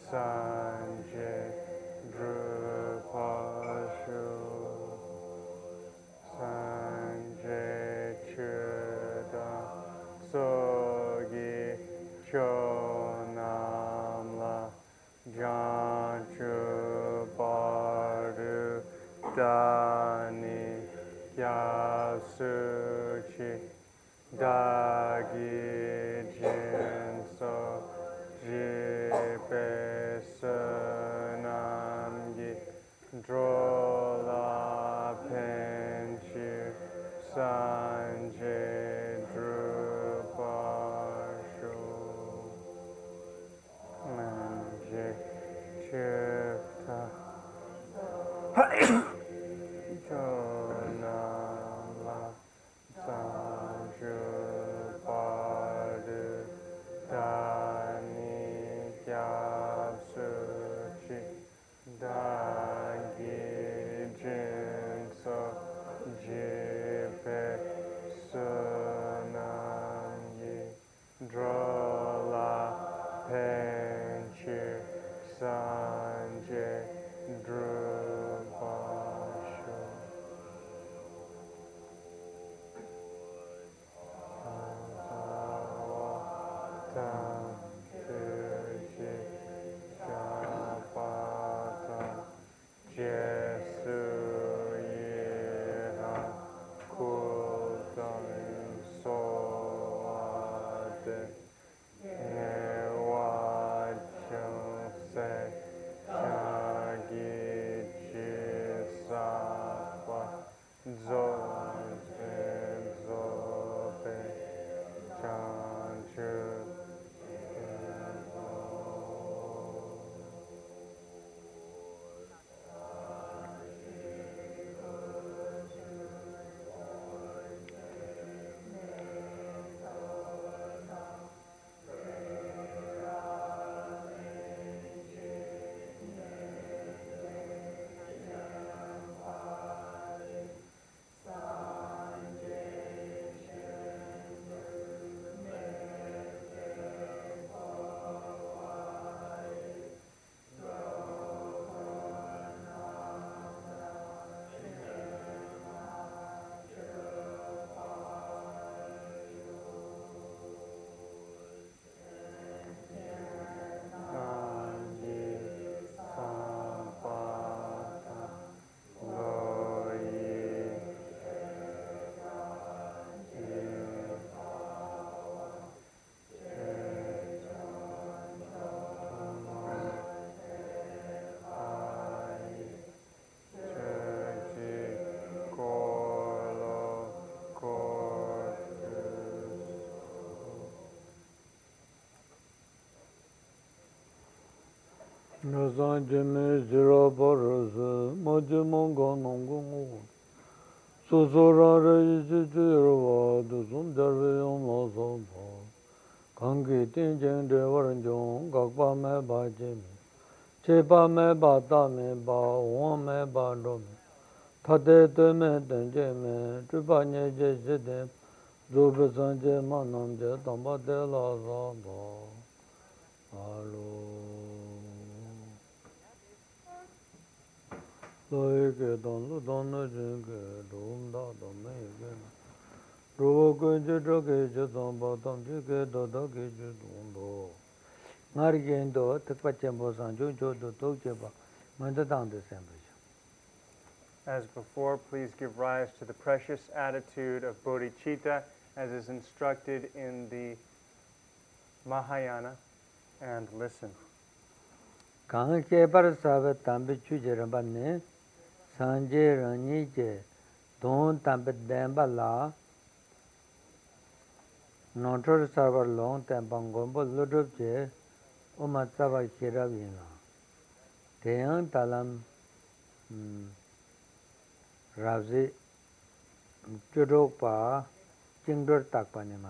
Sanje Drupashu Sanje Chuda Sogi Chonamla Janchu Baru Dani Yasuchi Dagi Jinso Jipe Sunamgi Drola Penchu Sanje Drupashu Manje Chipta Chonama Sanju Padu Dani Gyatsuchi Dagi Jinso Jipe Sunamyi Drola Penchu Sanje Drupashu Sawata Tuji Shapata Jesu Yeha Kultan Soade Newachose Shagi Jisapa Zobe Zobe Chanchu Nasan Jimmy Zero Boros, Mojimongo Nongo, Susura Zero, Duzum Dervion Lozo, Kangi Tinjin Devaranjon, Gagba me ba Jimmy, Chepa me ba Tame ba, One me ba Domi, Tate Teme Tenjeme, Tripanye Jeside, Zubesanje Manamje, Tamba de la Zaba, Hello. Loike don lu don no jin ge dum da do me ge ro ge je do ge je don ba dom je ge do do ge je dum do ngar gen do tak pa chen bo san jo jo do to je ba man da dang de sem ba. As before, please give rise to the precious attitude of bodhicitta as is instructed in the Mahayana and listen. Kang che par sa ba tam bi chu je ran ba ne san je ran ni je don tam bi den ba la no tro sa ba long tam bang gon bo lu du je o ma sa ba che ra bi la de yang ta lam ra zi chu do pa ching do tak pa ne ma.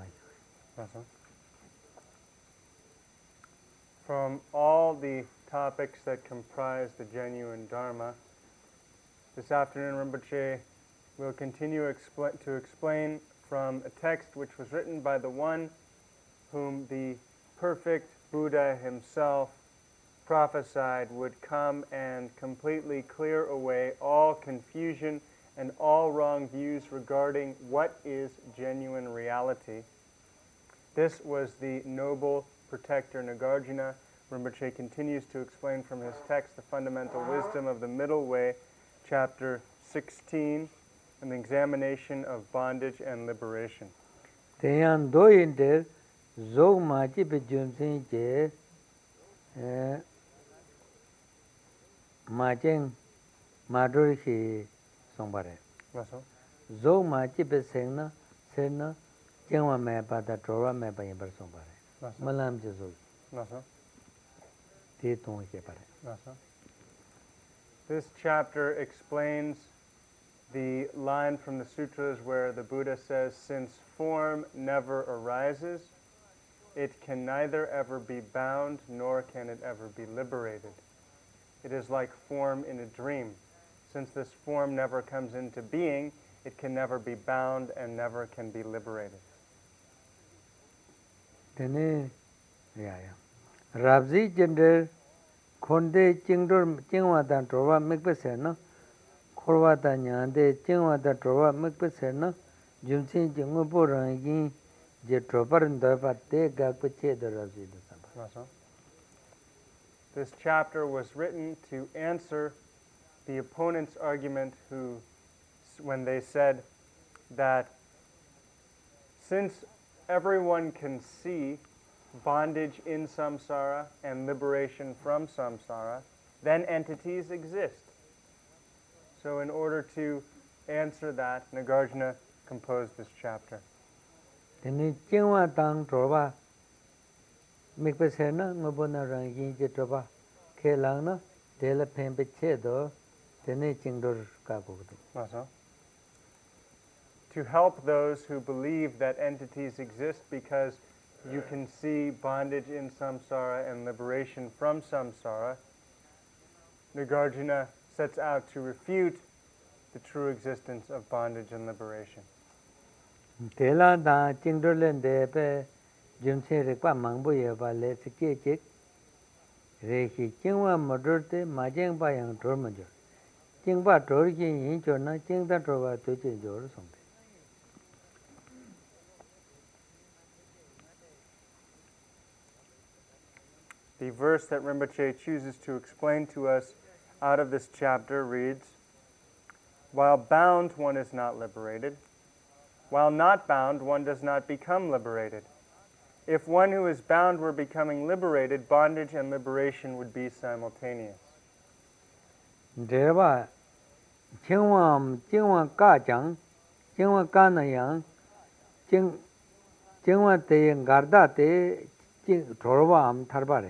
From all the topics that comprise the genuine Dharma, this afternoon Rinpoche will continue to explain from a text which was written by the one whom the perfect Buddha himself prophesied would come and completely clear away all confusion and all wrong views regarding what is genuine reality. This was the noble protector Nagarjuna. Rinpoche continues to explain from his text the fundamental wisdom of the middle way, chapter 16, an examination of bondage and liberation. Teyan doyin der zog maji be jumsin je majeng madur hi songbare. Russell? Zog maji be sengna serna jengwa me pa da drowa me pa yin bar songbare. Russell? Malam je zog Russell? te tong ke pare. Russell? This chapter explains the line from the sutras where the Buddha says, since form never arises, it can neither ever be bound nor can it ever be liberated. It is like form in a dream. Since this form never comes into being, it can never be bound and never can be liberated. Tene ya Rabzi gender konde jingdor jingwa dan drowa mikbe serna korwa da nyande jingwa da drowa mikbe serna jumsin jingu bo rangi je drobar ndoba te gakpe che de rabzi de samba. Russell? This chapter was written to answer the opponent's argument when they said that since everyone can see bondage in samsara and liberation from samsara, then entities exist. So in order to answer that, Nagarjuna composed this chapter. Tene jingwa dang droba mikbe serna ngobo na rangi je droba ke langna dela pembe che do tene jingdor ka bogdo. Russell? To help those who believe that entities exist because you can see bondage in samsara and liberation from samsara, Nagarjuna sets out to refute the true existence of bondage and liberation. Tela da jingdor len de pe jumse rekpa mangbo ye ba le sike chik rehi jingwa modur te majeng ba yang dor ma jor jingba dor ji yin jor na jingda dor ba to je jor song. The verse that Rinpoche chooses to explain to us out of this chapter reads, while bound one is not liberated, while not bound one does not become liberated. If one who is bound were becoming liberated, bondage and liberation would be simultaneous. Derba jingwa ka jang jingwa ka na yang jingwa te garda te jing dhorwa am tharbare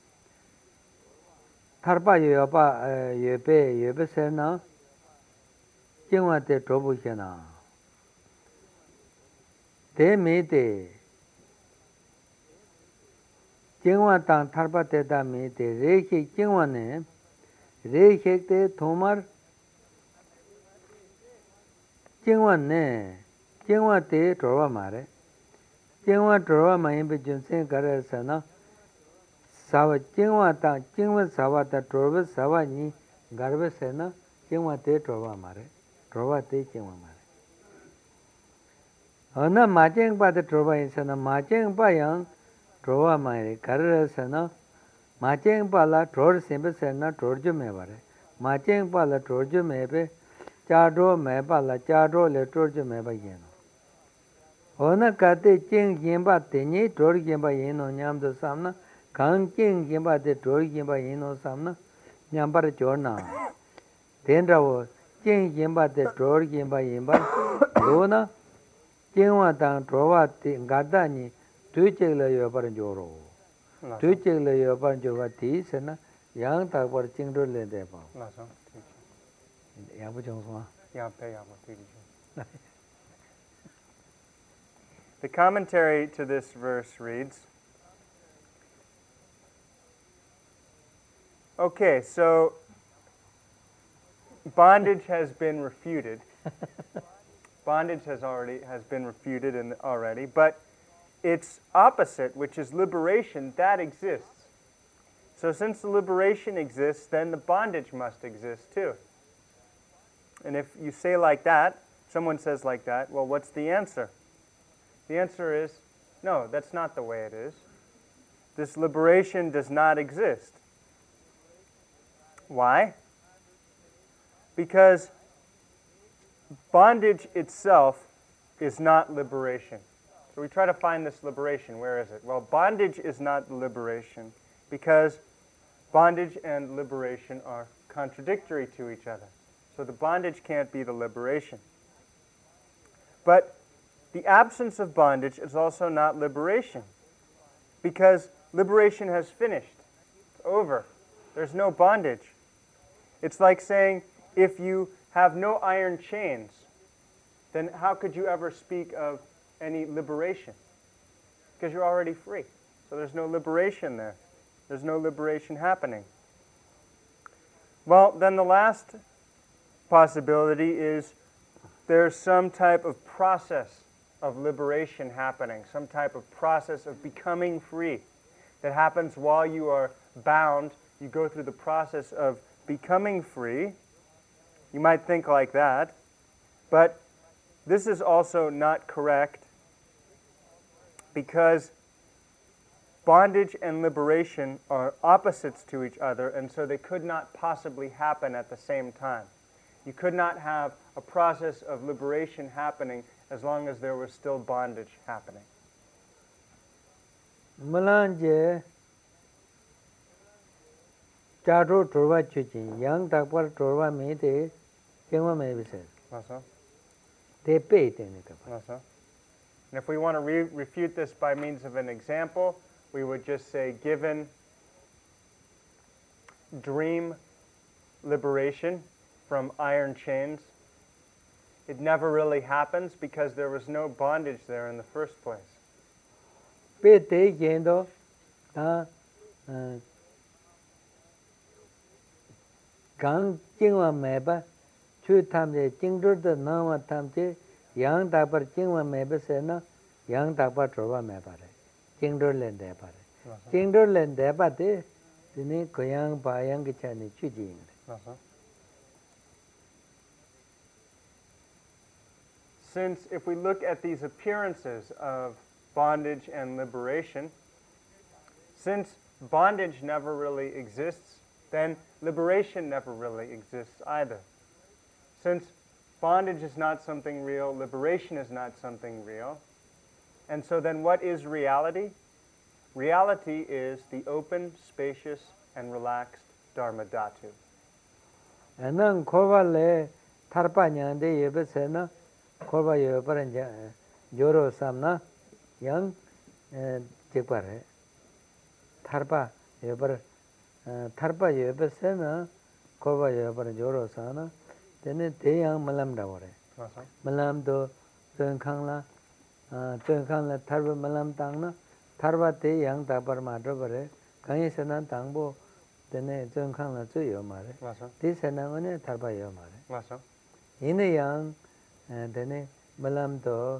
tharpa yebe serna jingwa te drobu shena te me te jingwa tang tharpa te da me te rekhe jingwa ne rekhe te thomar jingwa ne jingwa te dhorwa mare jingwa dhorwa ma yinpe jumsen kare sana sawa jingwa tang jingwa sawa ta dhorwa sawa ni garba sana jingwa te dhorwa mare dhorwa te jingwa mare ana ma jingpa te dhorwa yin sana ma jingpa yang dhorwa mare kare sana ma jingpa la dhor simpe sana dhor jo me bare ma jingpa la dhor jo me pe chadro me pa la chadro le dhor jo me ba yin ona kate jing yinpa tenye dhor yinpa yin no nyam do samna kang jing yinpa te dhor yinpa yin no samna nyam par jor na tenra wo jing yinpa te dhor yinpa yinpa do na jingwa tang dhorwa te gada ni tu chek la yo par joro tu chek la yo par jorwa ti se na yang tak par jing dhor le de pa yang bu jong so The commentary to this verse reads, okay, so bondage has been refuted. Bondage has been refuted already, but its opposite, which is liberation, that exists. So since the liberation exists, then the bondage must exist too. And if you say like that, someone says like that, well, what's the answer? The answer is, no, that's not the way it is. This liberation does not exist. Why? Because bondage itself is not liberation. So we try to find this liberation. Where is it? Well, bondage is not liberation because bondage and liberation are contradictory to each other. So the bondage can't be the liberation. But the absence of bondage is also not liberation because liberation has finished. It's over. There's no bondage. It's like saying if you have no iron chains, then how could you ever speak of any liberation? Because you're already free. So there's no liberation there. There's no liberation happening. Well, then the last possibility is there's some type of process of liberation happening, some type of process of becoming free that happens while you are bound. You go through the process of becoming free. You might think like that, but this is also not correct because bondage and liberation are opposites to each other, and so they could not possibly happen at the same time. You could not have a process of liberation happening as long as there was still bondage happening. Malanje Chadro Torva Chuchin, young Tapar Torva Mete, Kima Mavis. They paid in it. And if we want to refute this by means of an example, we would just say, given dream liberation from iron chains, it never really happens because there was no bondage there in the first place. Pete Gendo, Gang Jingwa Meba, Chu Tamje, Jingdur the Nama Tamje, Yang Tapar Jingwa Meba Sena, Yang Tapar Trova Mebare, Jingdur Lendebare. Jingdur Lendebate, the name Koyang Bayang Chani Chujing. Since if we look at these appearances of bondage and liberation, since bondage never really exists, then liberation never really exists either. Since bondage is not something real, liberation is not something real, and so then what is reality? Reality is the open, spacious, and relaxed Dharma Dhatu. And then Kovale Tarpanya de Yebesena, Kova Yobaranja, Joro Samna, Young Jepare, Tarpa Yobar, Tarpa Yebesena, Kova Yobar Joro Sana, then they young Malam Davore. Malam do Tunkangla, Tunkangla Tarba Malam Tangna, Tarba te young Tapar Madravare, Kangisana Tangbo, then Tunkangla to Yomare. This and Angone Tarba Yomare. In a young and then Malam do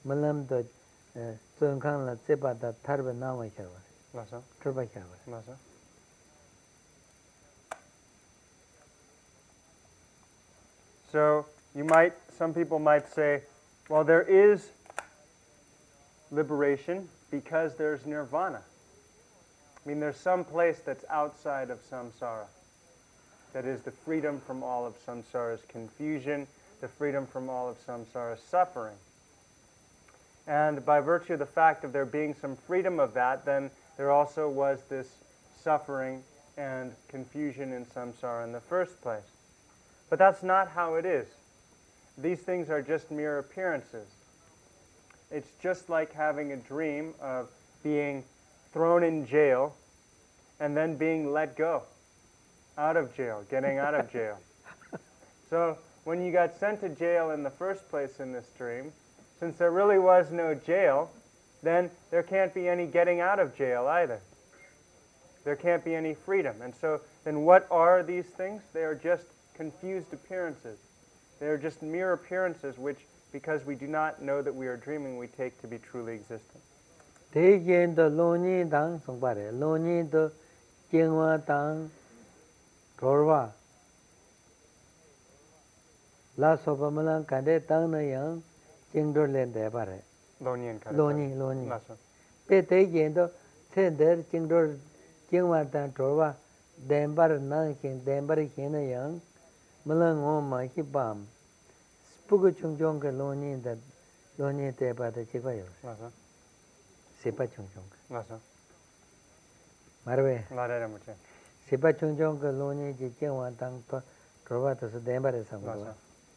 Tunkangla Zebata Tarba Nama Kava. Turba Kava. So some people might say, well, there is liberation because there's nirvana. I mean, there's some place that's outside of samsara. That is the freedom from all of samsara's confusion, the freedom from all of samsara's suffering. And by virtue of the fact of there being some freedom of that, then there also was this suffering and confusion in samsara in the first place. But that's not how it is. These things are just mere appearances. It's just like having a dream of being thrown in jail and then being let go out of jail, getting out of jail. So when you got sent to jail in the first place in this dream, since there really was no jail, then there can't be any getting out of jail either. There can't be any freedom. And so then what are these things? They are just confused appearances. They are just mere appearances which, because we do not know that we are dreaming, we take to be truly existent. They gain the Loni Dang Songbare, Loni the Jingwa Tang Torwa La Sopamalan Kade Tang Na Yang Jingdor Len Debare. Lonyin kare. Loni. Naso. Pe Te Yendo Sender Jingdor Jingwa Tang Torwa Dembar Nang King Dembar Hina Yang Malang Oma Hibam. Spugu Chung Chung Loni that Loni Deba the Chivayo. Naso. Sipa Chung Chung. Naso. Marwe. Larera muche. Sipa Chung Chung Loni Jingwa Tang Torwa to Dembar Sam. Naso.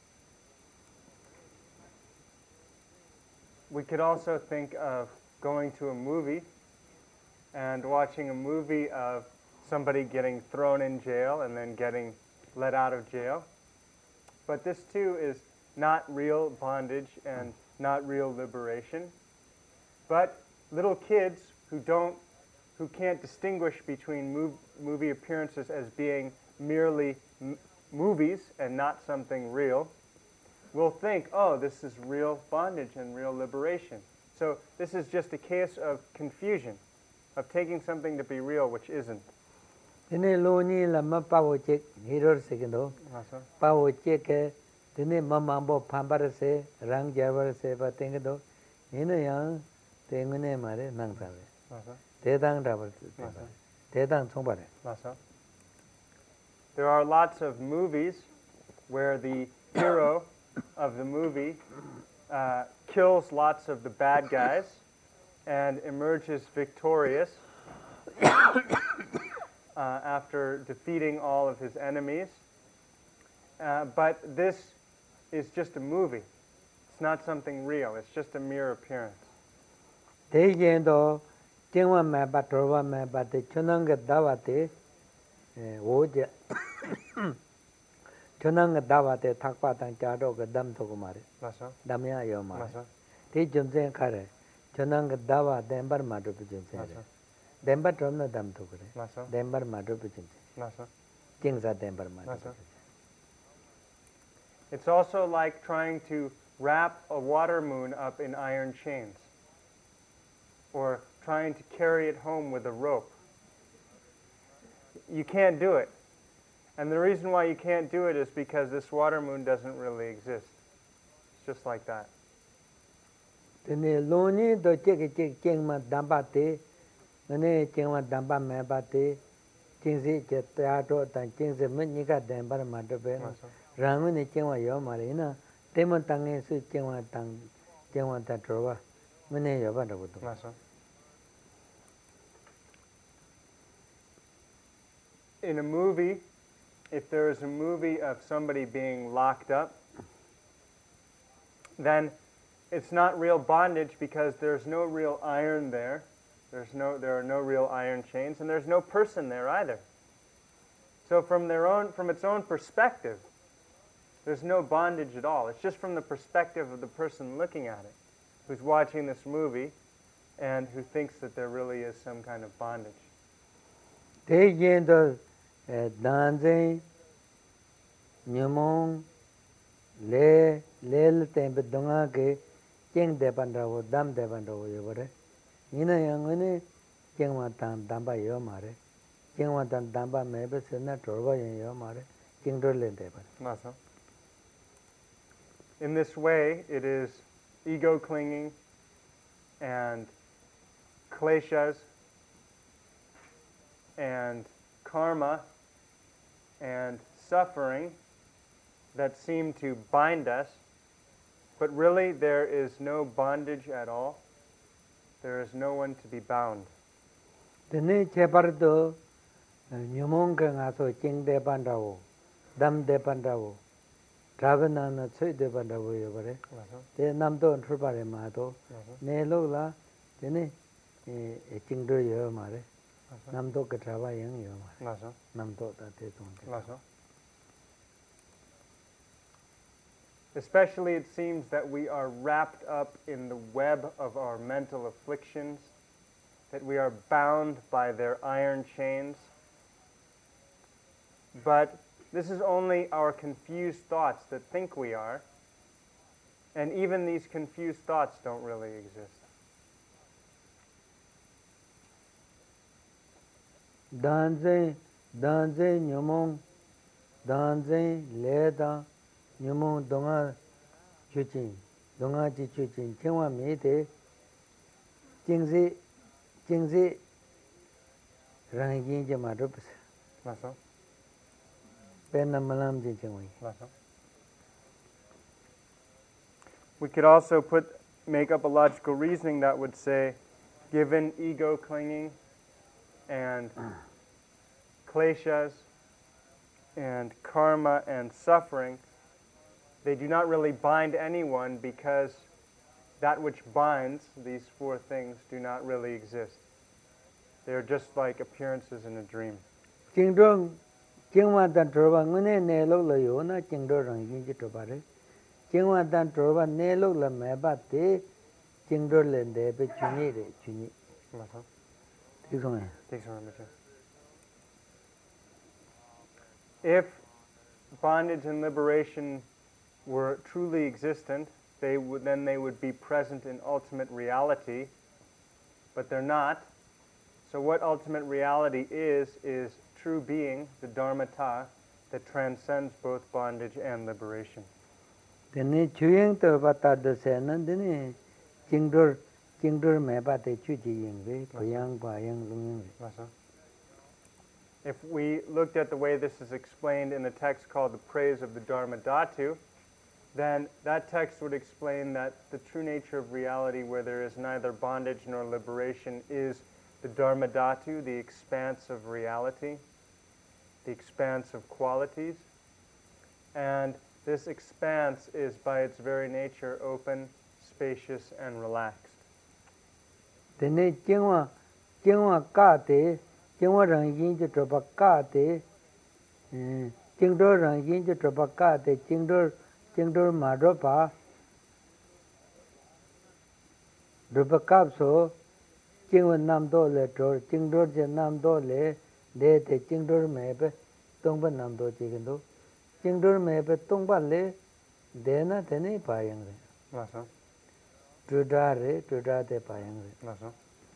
We could also think of going to a movie and watching a movie of somebody getting thrown in jail and then getting let out of jail. But this too is not real bondage and not real liberation. But little kids who can't distinguish between movie appearances as being merely movies and not something real will think, oh, this is real bondage and real liberation. So this is just a case of confusion, of taking something to be real which isn't. Dine Loni Lama Pavo Chek, Hero Segundo, Pavo Chek, Dine Mamambo Pambarase, Rang Javarase, Batengado, Inayang, Tengune Mare, Nangsave, Tedang Rabbit, Tedang Sombare. There are lots of movies where the hero of the movie kills lots of the bad guys and emerges victorious after defeating all of his enemies. But this is just a movie. It's not something real. It's just a mere appearance. Tejendo, Tingwa Maba, Torva Maba, the Chunanga Davate, Woja. Chunanga Davate, Takpatang Chado, Dam Tokumare, Damia Yomar. Tijum Kare, Chunanga Dava, Dembar Madupijum, Dembar Tromna Dam Tokure, Dembar Madupijum, Kings are Dembar Madupijum. It's also like trying to wrap a water moon up in iron chains, or trying to carry it home with a rope. You can't do it. And the reason why you can't do it is because this water moon doesn't really exist. It's just like that. Tene Loni do Chek Kingma Dambate, Mane Kingma Damba Mabate, Kingsi Chetato, and Kingsi Minika Dembar Matabe, Ramuni Kingwa Yomarina, Demon Tangi Su Kingwa Tang, Kingwa Tatrova, Mane Yavada. In a movie, if there is a movie of somebody being locked up, then it's not real bondage because there's no real iron there. There are no real iron chains, and there's no person there either. So from its own perspective, there's no bondage at all. It's just from the perspective of the person looking at it, who's watching this movie, and who thinks that there really is some kind of bondage. Danze, Nyumong, Lel Tempedonga, King Depandavo, Dam Depandavo, Yovare, Nina Yangani, King Watan Damba Yomare, King Watan Damba Mabes, and not Torva Yomare, King Dorlin Depan. In this way, it is ego clinging and kleshas and karma and suffering that seem to bind us, but really there is no bondage at all. There is no one to be bound. Tene Chepardo, Nyumonga Aso, King de Pandavo, Dam de Pandavo, Travanana, Sui de Pandavo, Yovare, De Namdo and Trupare Mato, Ne Lola, Tene, King do Yomare. Namdo Katrava Yang Yoma. Namdo that. Especially it seems that we are wrapped up in the web of our mental afflictions, that we are bound by their iron chains. But this is only our confused thoughts that think we are, and even these confused thoughts don't really exist. danzen nyumong danzen leda nyumong donga chuchin donga chi chuchin chengwa me de jingzi rangin je ma rups Maso. penna malam je chengwa Maso. We could also make up a logical reasoning that would say, given ego clinging and kleshas and karma and suffering, they do not really bind anyone because that which binds, these four things, do not really exist. They are just like appearances in a dream. Jingwa dan troba ngune ne lo la yo na jingdo rangin je troba re jingwa dan troba ne lo la me ba te jingdo le de be chuni re chuni Maso. Tikson If bondage and liberation were truly existent, they would be present in ultimate reality, but they're not. So what ultimate reality is true being, the Dharmata, that transcends both bondage and liberation. Dene chuyeng to bata de se nan dene jingdo me ba te chu ji ying ve payang ba yang lung ying. If we looked at the way this is explained in a text called The Praise of the Dharma Dhatu, then that text would explain that the true nature of reality, where there is neither bondage nor liberation, is the Dharma Dhatu, the expanse of reality, the expanse of qualities. And this expanse is by its very nature open, spacious, and relaxed. Dene jingwa ka te jingwa rangin je troba ka te jingdo rangin je troba ka te jingdo ma dropa dropa kap so jingwa nam do le tro jingdo je nam do le de te jingdo me be tongba nam do je gendo jingdo me be tongba le de na dene pa yang re Tuda de pa yang re.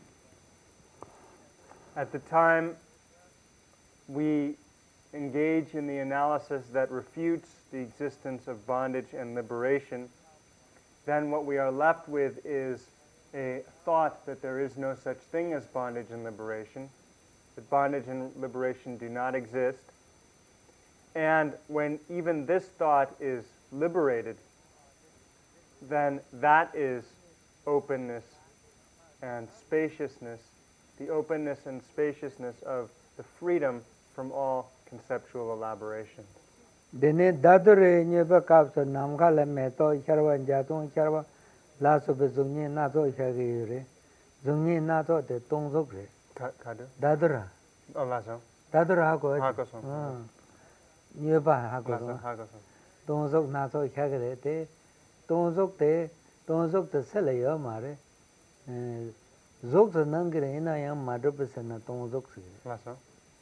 At the time we engage in the analysis that refutes the existence of bondage and liberation, then what we are left with is a thought that there is no such thing as bondage and liberation, that bondage and liberation do not exist. And when even this thought is liberated, then that is openness and spaciousness, the openness and spaciousness of the freedom from all conceptual elaborations. Dene dadure nyeba kapsa namka la meto charwa jatung charwa laso be zungni nato chagi re zungni nato de tongzok re Kadu? dadura Oh, laso. dadura hako Hakoson. nyeba hako tongzok nato chagi re te tongzok te sele yo mare zok se nangire ina yang madrup se na tongzok se Laso.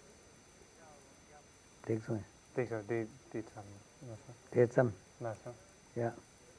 Tikson Tetsam. Yeah.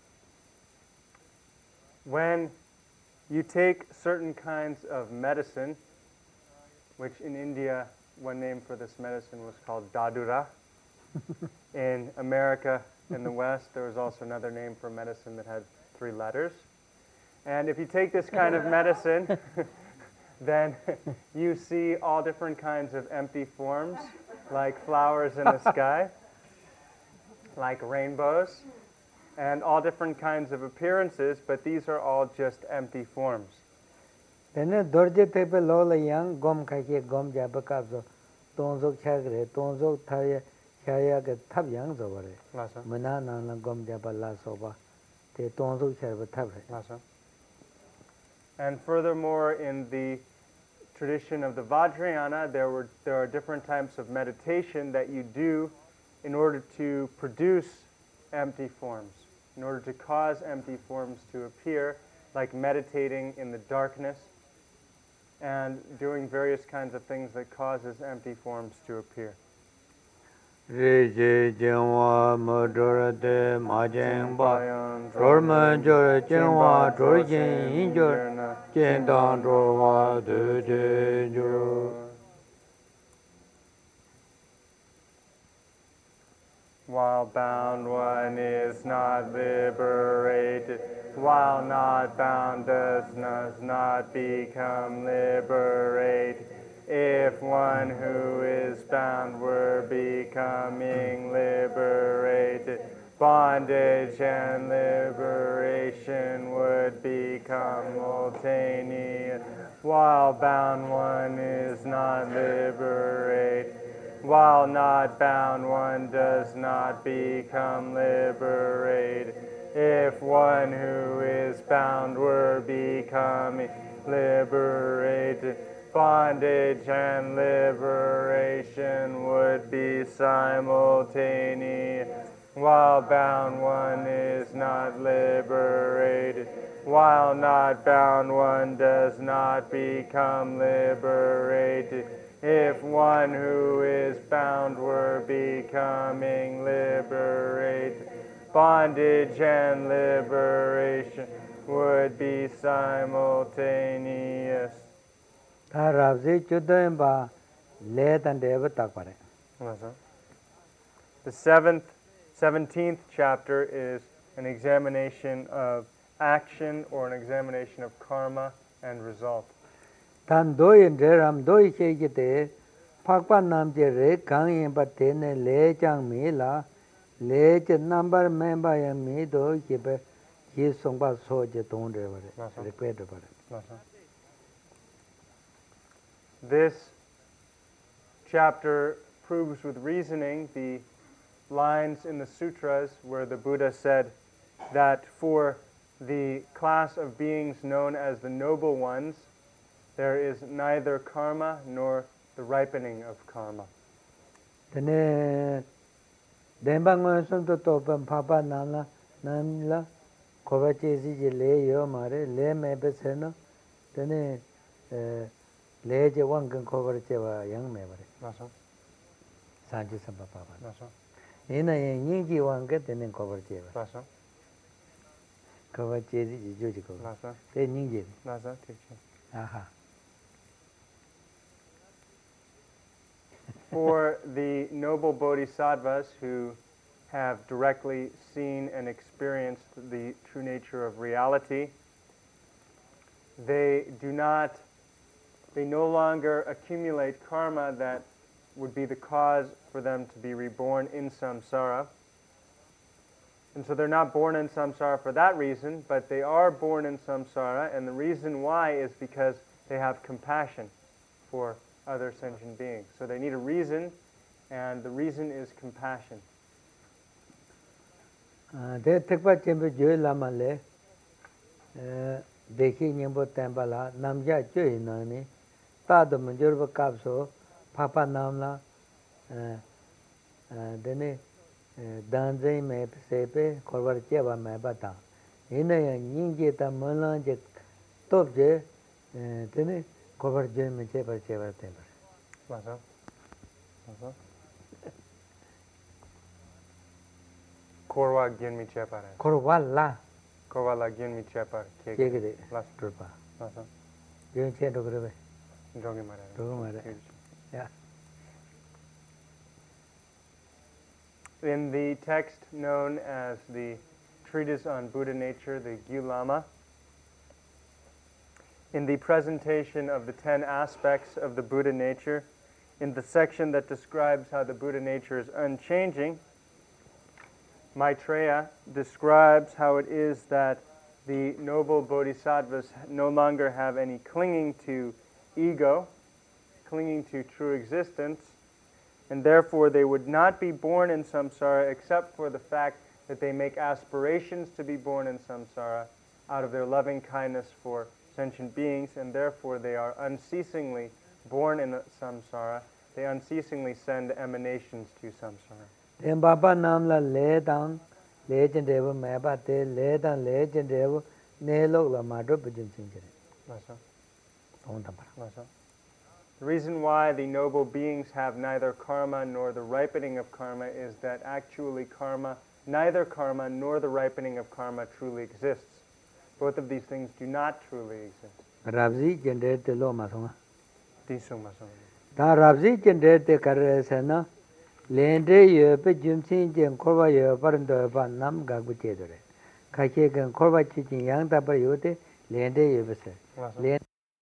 When you take certain kinds of medicine, which in India, one name for this medicine was called Dadura. In America, in the West, there was also another name for medicine that had 3 letters. And if you take this kind of medicine, then you see all different kinds of empty forms, like flowers in the sky, like rainbows, and all different kinds of appearances, but these are all just empty forms. Then dorje tepe lola yang gom kake gom jabakabzo tonzok chagre tonzok thaya chaya ke thab yang zobare mana na gom jabala soba te tonzok chagre thab. And furthermore, in the tradition of the Vajrayana, there are different types of meditation that you do in order to produce empty forms, in order to cause empty forms to appear, like meditating in the darkness and doing various kinds of things that causes empty forms to appear. Reje jengwa modorate majengba dorman jor jengwa dorjen injor jendang dorwa de jor. bound one is not liberated, while not bound does not become liberated. If one who is bound were becoming liberated, bondage and liberation would become simultaneous. While bound one is not liberated, while not bound one does not become liberated. If one who is bound were becoming liberated, bondage and liberation would be simultaneous. While bound one is not liberated, while not bound one does not become liberated. If one who is bound were becoming liberated, bondage and liberation would be simultaneous. 다 랍지 주된 바 레단데버 딱바래. The 17th chapter is an examination of action or an examination of karma and result. 단 도인 데람 도이 체기데 박반 남제 레 강인 바테네 레장 미라 레제 넘버 멤버야 미도 기베 기송바 소제 동데 바래. 리퀘드 바래. This chapter proves with reasoning the lines in the sutras where the Buddha said that for the class of beings known as the noble ones, there is neither karma nor the ripening of karma. Tene dembangon sonto topan papa nala namla kovachesi je le yo mare le me beseno tene leje wangan kovarchewa yang me bare. Maso. Sanji samba papa. Maso. Ina yingi wanga tene kovarchewa. Maso. Kovachesi je joji ko. Maso. Te ningi. Maso. Teaching. Aha. For the noble bodhisattvas who have directly seen and experienced the true nature of reality, they no longer accumulate karma that would be the cause for them to be reborn in samsara. And so they're not born in samsara for that reason, but they are born in samsara, and the reason why is because they have compassion for other sentient beings. So they need a reason, and the reason is compassion. De tekpa chembe joy lama le dekhi nyembo tembala namja joy nani tado manjurba kapso papa namla dene danzai me sepe korvar cheba me bata ina ya nyingje ta manlanje topje dene korvar joy me cheba tembar. Maso. Maso. Korwa gyunmi chepare. Korwala. Korwala gyunmi chepare. Kegede. Last. Trupa. Maso. Gyun chen dogrebe. Jogi mare. Yeah. In the text known as the Treatise on Buddha Nature, the Gyulama, in the presentation of the 10 aspects of the Buddha nature, in the section that describes how the Buddha nature is unchanging, Maitreya describes how it is that the noble bodhisattvas no longer have any clinging to ego, clinging to true existence, and therefore they would not be born in samsara except for the fact that they make aspirations to be born in samsara out of their loving kindness for sentient beings, and therefore they are unceasingly born in samsara. They unceasingly send emanations to samsara. Then Baba Namla lay down, legend ever mabate, lay down legend ever, nelo la madro bujin singere. The reason why the noble beings have neither karma nor the ripening of karma is that actually neither karma nor the ripening of karma truly exists. Both of these things do not truly exist. Rabzi generate lo masonga. Disu masonga. Ta Rabzi generate karre sena, Lende yo pe jumsin jen korba yo parando pa nam gagu chedore. Kache gan korba chichin yang tabar yote lende yo bese. Lasa. Lende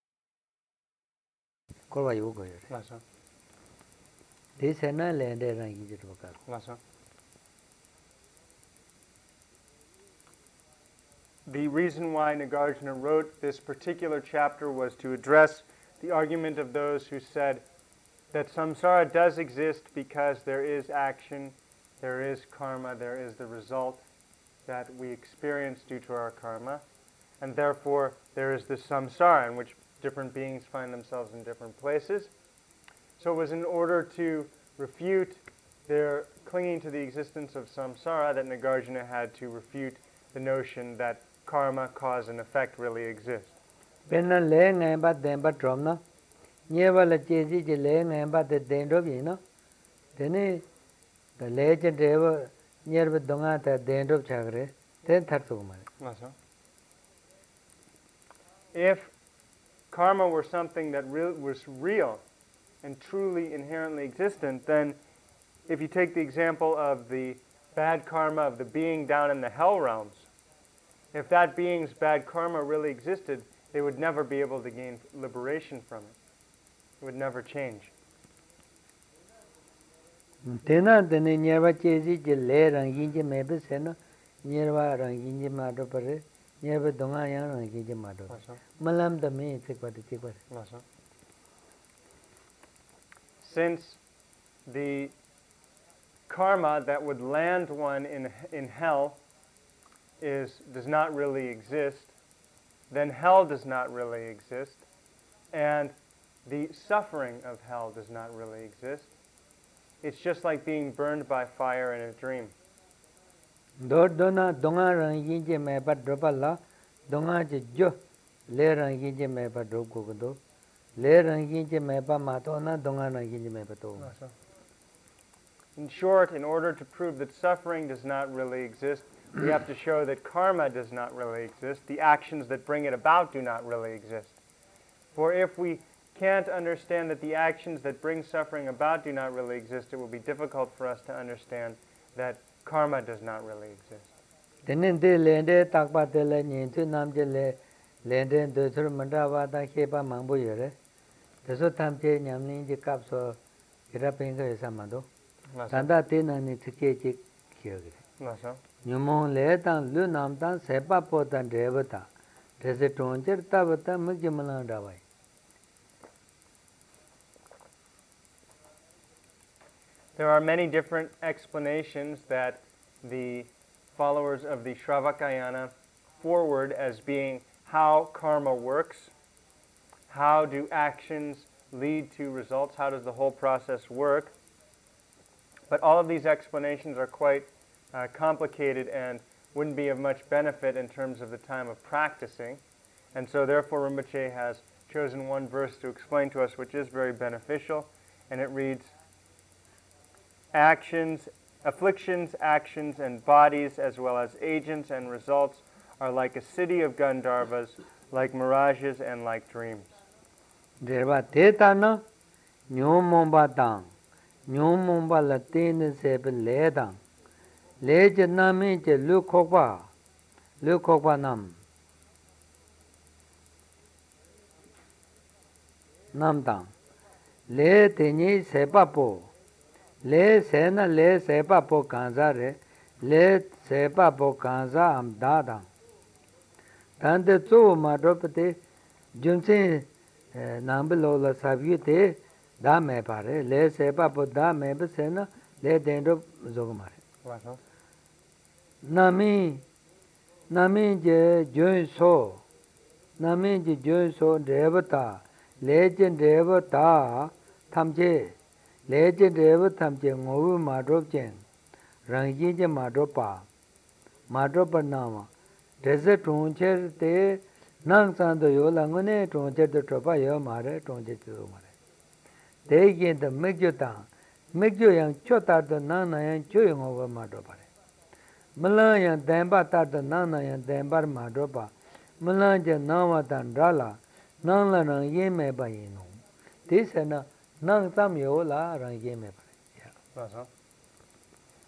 korba yo go yore. Lasa. This is not lende rangi jiruka. Lasa. The reason why Nagarjuna wrote this particular chapter was to address the argument of those who said that samsara does exist because there is action, there is karma, there is the result that we experience due to our karma, and therefore there is this samsara in which different beings find themselves in different places. So it was in order to refute their clinging to the existence of samsara that Nagarjuna had to refute the notion that karma, cause and effect really exist. Penna le ngai ba den ba trom na. Nye ba la che ji je le ngai ba de den do bi na. Dene the le je de ba nyer ba donga ta den do chagre. Ten thar so ma. If karma were something that was real and truly inherently existent, then if you take the example of the bad karma of the being down in the hell realms, if that being's bad karma really existed, they would never be able to gain liberation from it. It would never change. Tena dene nyer ba che ji je le rang yin je me be se na. Nyer ba rang yin je ma do pare. Nyer ba donga yang rang yin je ma do. Malam da me se kwa de che kwa. Since the karma that would land one in hell does not really exist, then hell does not really exist, and the suffering of hell does not really exist. It's just like being burned by fire in a dream. Do dona donga rang yin je me ba do pa la donga je jo le rang yin je me ba do ko do le rang yin je me ba ma to na donga rang yin je me ba to. In short, in order to prove that suffering does not really exist, we have to show that karma does not really exist. The actions that bring it about do not really exist. For if we can't understand that the actions that bring suffering about do not really exist, it will be difficult for us to understand that karma does not really exist. Tenen de lende tak pa de le nyin tu nam je le lende de thur manda wa da he pa mang bo yere. De so tam che nyam ning je kap so ira pen ge sa ma do. Tanda te na ni thike che kyo ge. Nyumon le tan lu nam tan se pa po tan de ba ta. De se ton che ta ba ta mu je malang da bai. There are many different explanations that the followers of the Shravakayana forward as being how karma works, how do actions lead to results, how does the whole process work. But all of these explanations are quite complicated and wouldn't be of much benefit in terms of the time of practicing. And so therefore Rinpoche has chosen one verse to explain to us which is very beneficial, and it reads, afflictions, actions, and bodies, as well as agents and results, are like a city of Gandharvas, like mirages and like dreams. Derva tetana nyomomba tang nyomomba latin se be le dang le je nami je lu khokpa nam dang le teni se pa po le se na le se pa po kanza re le se pa po kanza am da dang tante tsu ma do pete junse Nambilo la savyu te da me pare le se pa po da me be se na le dendo zogmare. Nami je join so devata legend devata tamje legend devata tamje ngobu madrop chen rangi je madropa nama desert toncher te nang san do yo la ngone tong che de tropa yo mare tong che tu mare de ge de megjo yang chota de nang na yang chu yong over ma do pare mala yang dan ba ta de nang na yang dan ba ma do pa mala je na wa tan ra la nang la nang yin me ba yin no de se na nang sam yo la rang yin me pare.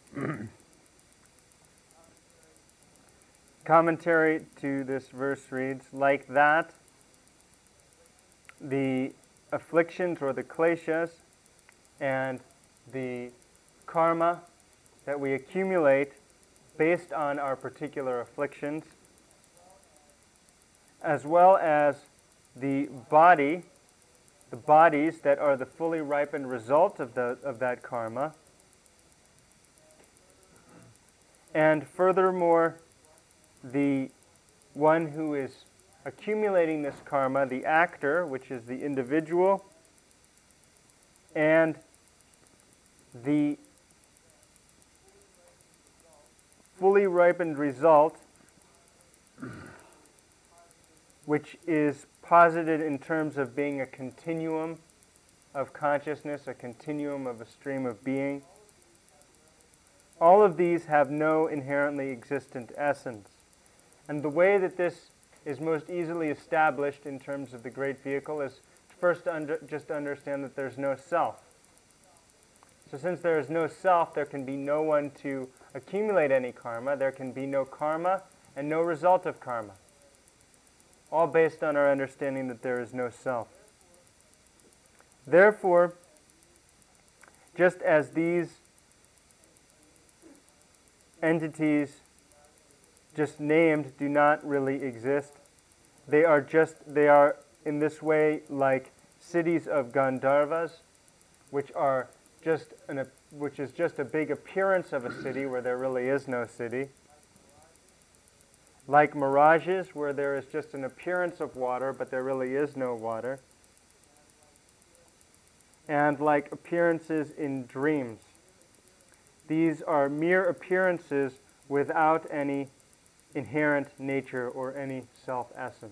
Commentary to this verse reads, like that, the afflictions or the kleshas and the karma that we accumulate based on our particular afflictions, as well as the bodies that are the fully ripened result of that karma, and furthermore, the one who is accumulating this karma, the actor, which is the individual, and the fully ripened result, which is posited in terms of being a continuum of consciousness, a continuum of a stream of being. All of these have no inherently existent essence. And the way that this is most easily established in terms of the great vehicle is first just to understand that there's no self. So since there is no self, there can be no one to accumulate any karma. There can be no karma and no result of karma. All based on our understanding that there is no self. Therefore, just as these entities just named do not really exist, they are in this way like cities of Gandharvas, which is just a big appearance of a city where there really is no city. Like mirages, where there is just an appearance of water, but there really is no water. And like appearances in dreams. These are mere appearances without any inherent nature or any self-essence.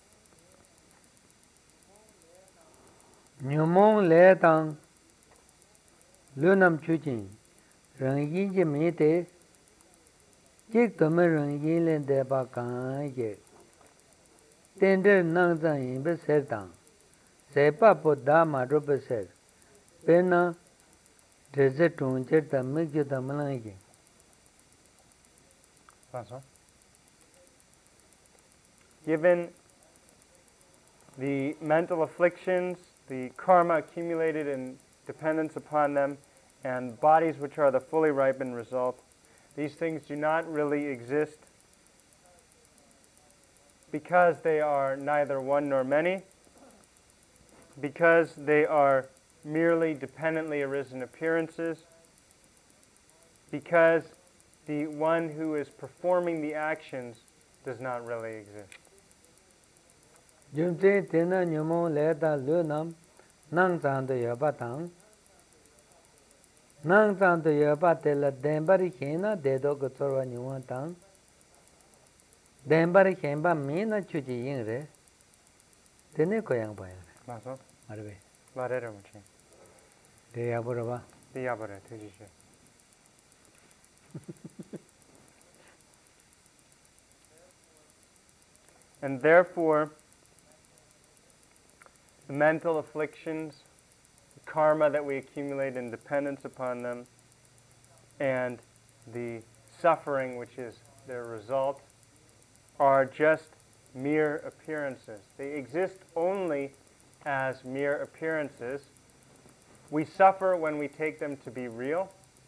Nyumong le tang lunam chuchin rang yin je me te jik to me rang yin len de ba kan ye ten de nang zang yin be ser tang se pa po da ma ro be ser pe na de ze tong je ta me je da ma lang ye. Given the mental afflictions, the karma accumulated in dependence upon them, and bodies which are the fully ripened result, these things do not really exist because they are neither one nor many, because they are merely dependently arisen appearances, because the one who is performing the actions does not really exist. Jumte tena nyumong le ta lunam nang zang de ya ba tang nang zang de ya ba te la den ba ri khen na de do ko tsor wa nyuwa tang den ba ri khen ba me na chu ji yin re tene ko yang ba ya re 맞아? marbe 말해라 무치. de ya bo ba 띠야버려 되지시. And therefore, the mental afflictions, the karma that we accumulate in dependence upon them, and the suffering which is their result, are just mere appearances. They exist only as mere appearances. We suffer when we take them to be real,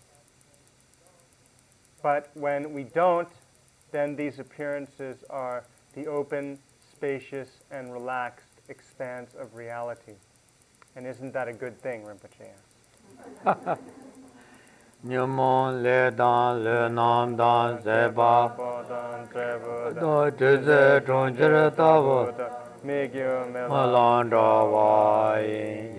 but when we don't, then these appearances are the open, spacious, and relaxed expanse of reality. And isn't that a good thing, Rinpoche asks? nyumong le dan le nam dan ze ba do de ze zhong je ta bo ma lan da wa yin.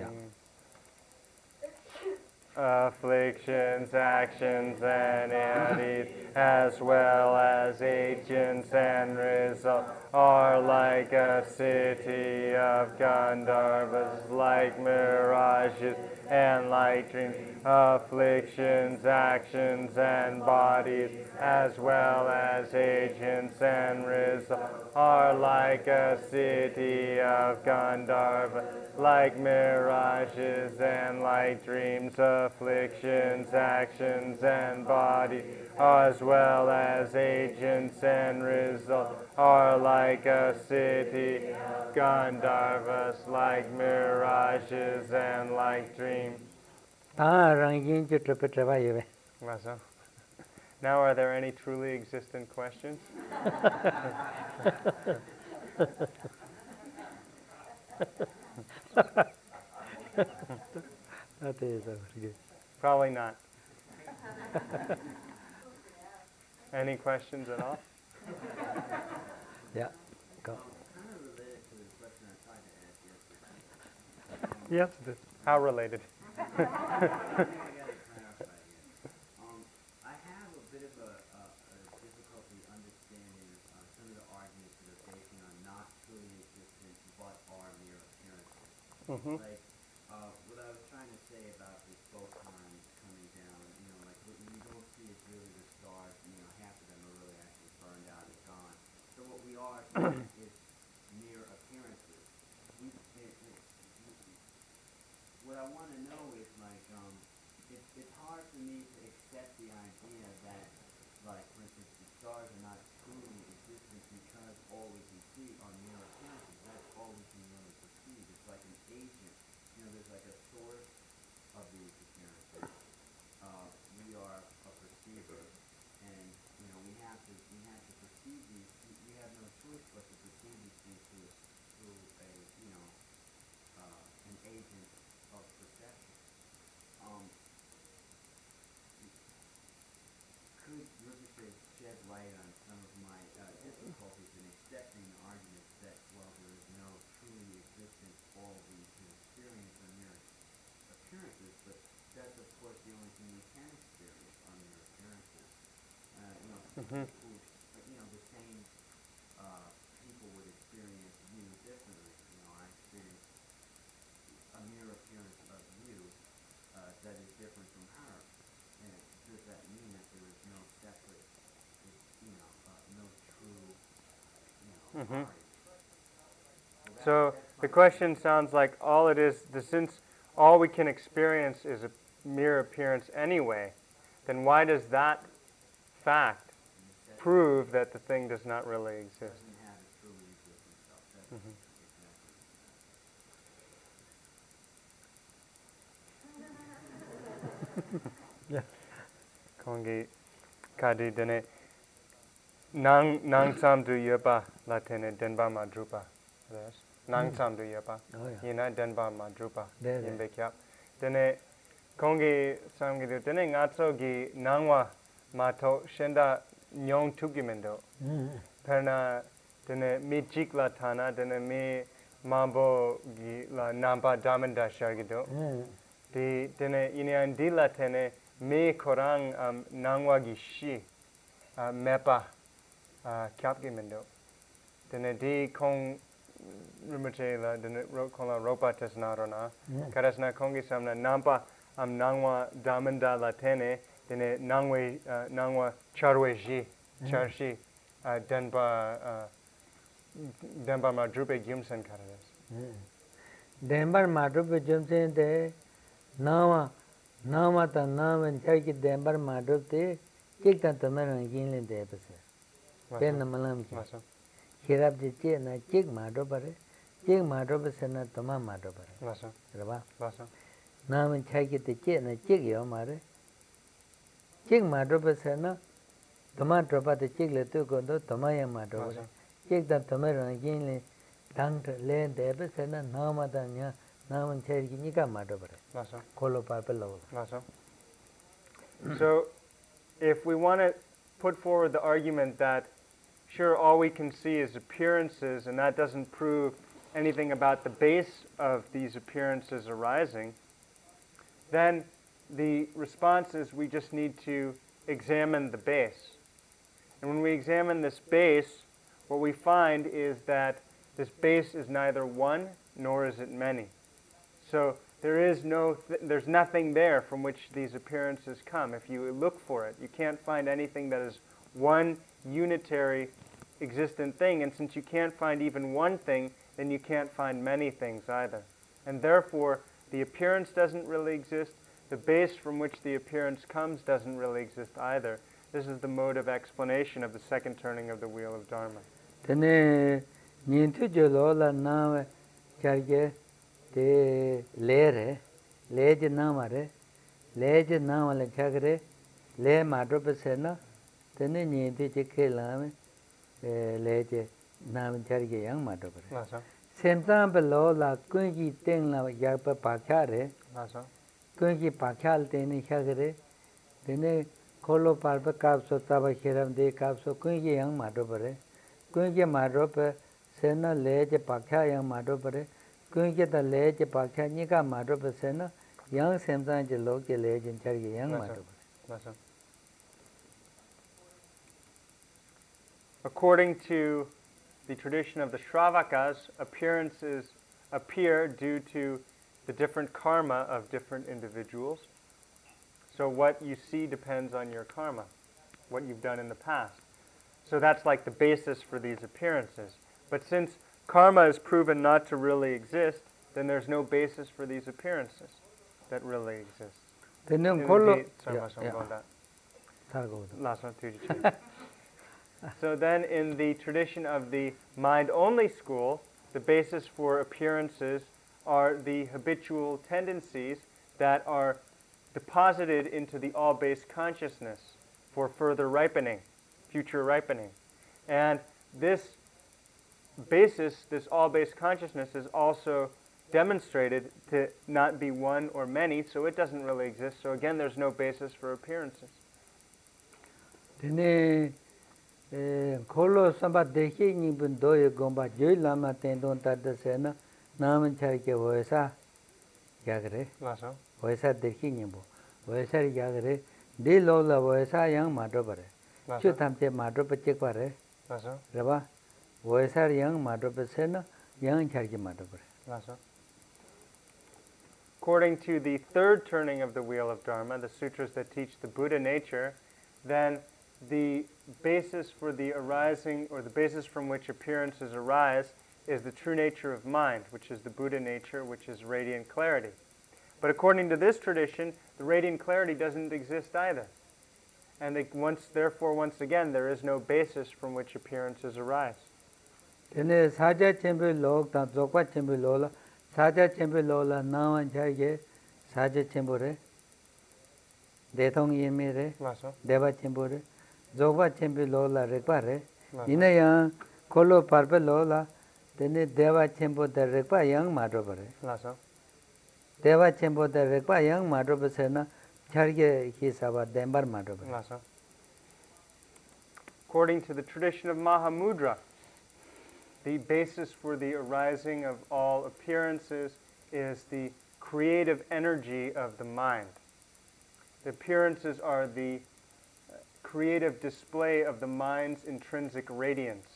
Afflictions, actions, and entities, as well as agents and results, are like a city of Gandharvas, like mirages and like dreams. Afflictions, actions, and bodies, as well as agents and results, are like a city of Gandharva, like mirages and like dreams of afflictions, actions, and body, as well as agents and results, are like a city, Gandharvas, like mirages and like dreams. Vaso. Now, are there any truly existent questions? Probably not. Any questions at all? Yeah, go. Kind of related to the question I tried to ask yesterday. Yes, How related? I gotta clarify here. I have a bit of a difficulty understanding some of the arguments that are basing on not truly existent but are mere appearances. Mm-hmm. Like what I was trying to say about this photons coming down, like what we don't see is really the stars, half of them are really actually burned out and gone. So what we are is mere appearances. What I want to know is it's hard for me to accept the idea that, like, for instance, the stars are not truly existent because all we can see are mere appearances. That's all we can really perceive. It's like an agent. There's like a source of these appearances. We are a perceiver, and we have to perceive these. We have no choice but to perceive these things through a an agent of perception. Could Rinpoche shed light on some of my difficulties in accepting the argument that, well, there is no truly existent, all we can experience are mere appearances, but that's, of course, the only thing we can experience are mere appearances. Mm-hmm. The same people would experience you differently. I experience a mere appearance of you that is different from her. And does that mean that there is no separate, no true, Mm-hmm. body? So the question sounds like all it is, since all we can experience is a mere appearance anyway, then why does that fact prove that the thing does not really exist? Doesn't have a truly existent self. That's Mm-hmm. exactly. Yeah. Kongi kadi dene nang sam du yeba latene denba ma drupa. Yes. Nang sam du yeba. Oh, yeah. Yina denba ma drupa. There. Yimbe kyap. Dene kongi sam gi dene ngatso gi nangwa ma to shenda nyong tukimendo. Perna dene mi jikla tana dene mi mambo gi la namba damanda shagido. Di dene inyan dila tene me korang nangwa gi shi mepa kyap gi mendo. Dene di kong Rinpoche la dene kong la ropa tesnarona. Karasna kongi samna nampa nangwa damanda la tene dene nangwa charwe ji charshi denpa ma drupe gyumsen karadas. Denbar Madrup Jumsen de Nama ta Naman Chaki Denbar Madrup de Chiktan Tomeran Ginlin de Epise. Pen Namalam Maso. Hirab de Chik na Chik Madrupare, Chik Madrupase na Toma Madrupare. Maso. Raba Maso. Naman Chaki de Chik na Chik Yomare, Chik Madrupase na Toma Tropa de Chik le Tukondo, Toma Yam Madrupare. Chiktan Tomeran Ginlin Tang Len de Epise na Nama ta Nya. So, if we want to put forward the argument that, sure, all we can see is appearances, and that doesn't prove anything about the base of these appearances arising, then the response is we just need to examine the base. And when we examine this base, what we find is that this base is neither one nor is it many. So there's nothing there from which these appearances come. If you look for it, you can't find anything that is one unitary existent thing. And since you can't find even one thing, then you can't find many things either. And therefore, the appearance doesn't really exist, the base from which the appearance comes doesn't really exist either. This is the mode of explanation of the second turning of the wheel of Dharma. Tene nintu jolo la na charge te lere leje namare leje namale chagre le madro pesena tene nintu chikela leje nam charge yang madro pare Lasa. semtam belo la kunji teng la ya pa pakhare Lasa. kunji pakhal tene chagre tene kolo parpa kapso taba khiram de kapso kunji yang madro pare kunji madro pe sena leje pakhya yang madro pare kunji da leje pakhya nika madro pe sena yang semtam je log je leje charge yang madro pare Lasa. According to the tradition of the Shravakas, appearances appear due to the different karma of different individuals. So what you see depends on your karma, what you've done in the past. So that's like the basis for these appearances. But since karma is proven not to really exist, then there's no basis for these appearances that really exist. tene kolo So then in the tradition of the mind-only school, the basis for appearances are the habitual tendencies that are deposited into the all-base consciousness for further ripening, future ripening. And this basis, this all-base consciousness, is also demonstrated to not be one or many, so it doesn't really exist. So again, there's no basis for appearances. tene kolo samba dekhe nibun doye gomba joy lama tendon tadda sena naman charke voisa yagre Lasa. voisa dekhe nibo voisa yagre de lola voisa yang madro pare chu tamche madro pachek pare Lasa. raba voisa yang madro pe sena yang charke madro pare Lasa. According to the third turning of the wheel of Dharma, the sutras that teach the Buddha nature, then the basis for the arising, or the basis from which appearances arise, is the true nature of mind, which is the Buddha nature, which is radiant clarity. But according to this tradition, the radiant clarity doesn't exist either. And therefore, once again, there is no basis from which appearances arise. tene saja chembe log ta zokwa chembe lola saja chembe lola nawan charke saja chembore detong yeme re Lasa. deva chembore zogwa chembe lola rekpa re Lasa. ina yang kolo parpe lola tene deva chembo de rekpa yang madro pare Lasa. deva chembo de rekpa yang madro pe sena charge hi saba dembar madro pare Lasa. According to the tradition of Mahamudra, the basis for the arising of all appearances is the creative energy of the mind. The appearances are the creative display of the mind's intrinsic radiance.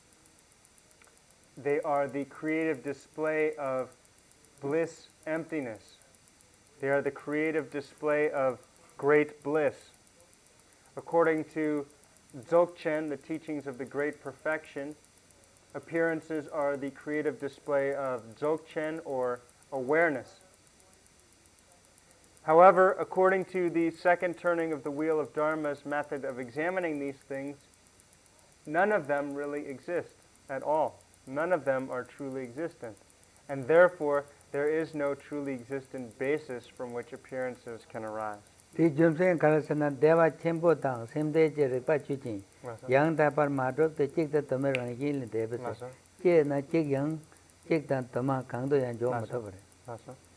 They are the creative display of bliss emptiness. They are the creative display of great bliss. According to Dzogchen, the teachings of the Great Perfection, appearances are the creative display of Dzogchen, or awareness. However, according to the second turning of the wheel of Dharma's method of examining these things, none of them really exist at all. None of them are truly existent. And therefore, there is no truly existent basis from which appearances can arise. ti jumsen karasana deva chembo tang semde je rekpa chuchin yang ta par madro te chik te tome rangi le debe se che na chik yang chik tan tama kangdo yang jo ma to pare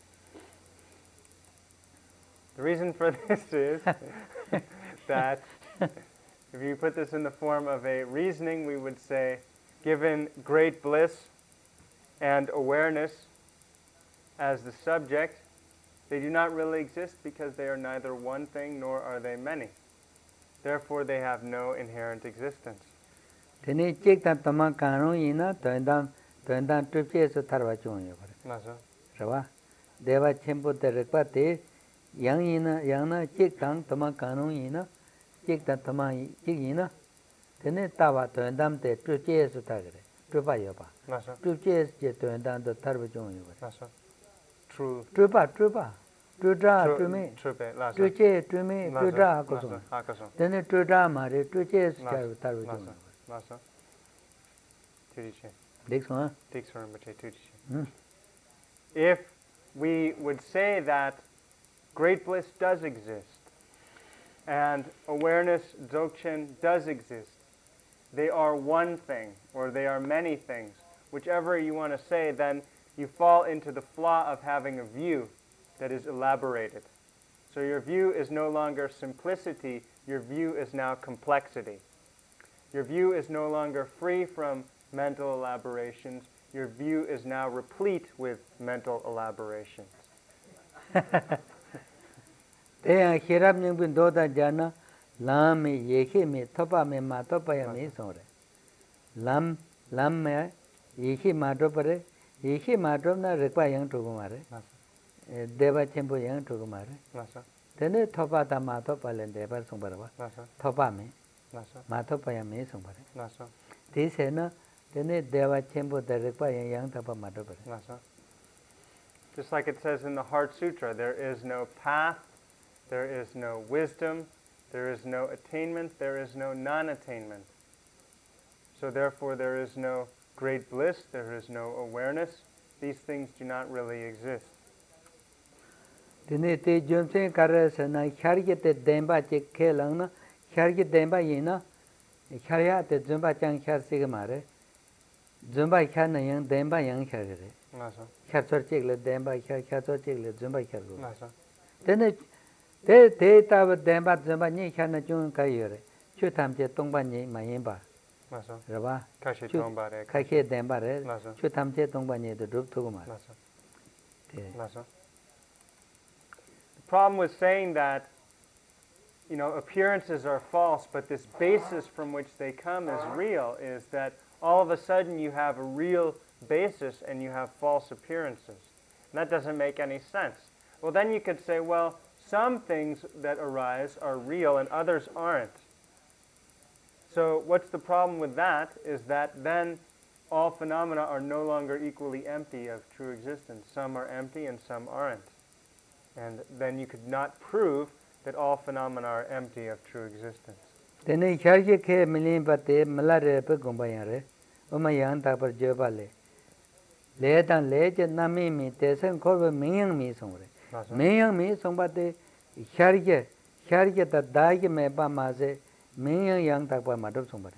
The reason for this is that if you put this in the form of a reasoning, we would say, given great bliss and awareness as the subject, they do not really exist because they are neither one thing nor are they many. Therefore, they have no inherent existence. tene chik tan tama kangro ina toendam trupche so tarwa chung yo pare raba deva chembo te rekpa te yang ina yang na chik tan tama kangro ina chik tan tama chik ina tene tawa toendam te trupche so tagre trupa yo pa trupche je toendam to tarwa chung yo pare True. trupa Tutra Tumi, Trupe, Lhasa. Tuche Tumi, Tutra Hakoson. Hakason. Then Tutra Mare, Tuche Scaru Taru. Lhasa. Tudiche. Dixon, Dixon, Tudiche. If we would say that great bliss does exist, and awareness, Dzogchen, does exist, they are one thing, or they are many things, whichever you want to say, then you fall into the flaw of having a view that is elaborated. So your view is no longer simplicity, your view is now complexity. Your view is no longer free from mental elaborations, your view is now replete with mental elaborations. They Hirab Ningpin Doda Jana, Lami, Yehimi, Topa me Matopaya me sore. Lam me, Yehi Matopare, Yehi Matopna require young to Gumare, Deva Tempo young to Gumare. Then the Topa da Matopal and Deva Sumbarava, Topa me, Matopaya me somebody. This Hena, then the Deva Tempo that require young Topa Matopare. Just like it says in the Heart Sutra, there is no path, there is no wisdom, there is no attainment, there is no non-attainment. So therefore there is no great bliss, there is no awareness. These things do not really exist. Dine te jumsen karasa na kharge te demba che khelang na kharge demba yina kharya te jumba chang khar sig mare jumba khar na yang demba yang khar re khar chor chek le demba khar chor chek le jumba khar go dine te ta demba jumba ni khar na chung ka yore chu tham che tong ba ni ma yin ba ra ba Kashi tongba re kha demba re chu tham che tong ba ni de drup thu ma The problem with saying that, appearances are false, but this basis from which they come is real, is that all of a sudden you have a real basis and you have false appearances. And that doesn't make any sense. Well, then you could say, well, some things that arise are real and others aren't. So what's the problem with that is that then all phenomena are no longer equally empty of true existence. Some are empty and some aren't. And then you could not prove that all phenomena are empty of true existence. Tene kharge ke milin pate malare pe gombayare omayan ta par jobale le dan le je nami mi tesen korbe miyang mi songre miyang mi songbate kharge ta daige me ba ma se miyang yang ta pa ma dop songbare.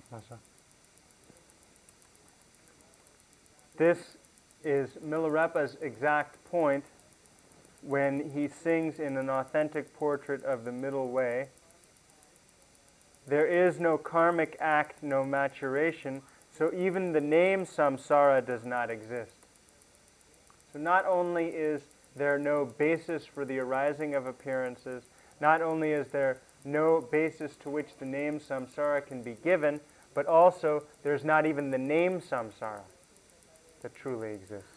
This is Milarepa's exact point when he sings in an authentic portrait of the middle way, there is no karmic act, no maturation, so even the name samsara does not exist. So not only is there no basis for the arising of appearances, not only is there no basis to which the name samsara can be given, but also there's not even the name samsara that truly exists.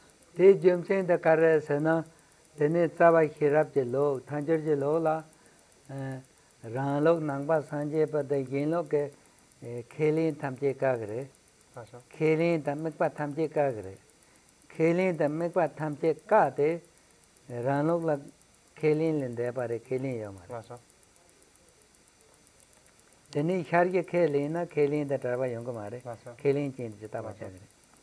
Tene tsaba khirab je lo, thanjar je lo la, rang lok nangba sanje pa da yin lok ke khelin thamche ka gare, khelin tam mekpa thamche ka gare, khelin tam mekpa thamche ka te rang lok la khelin lende pare khelin yamare. Tene kharge khelin na khelin da tarba yong mare, khelin chin jita bacha gare.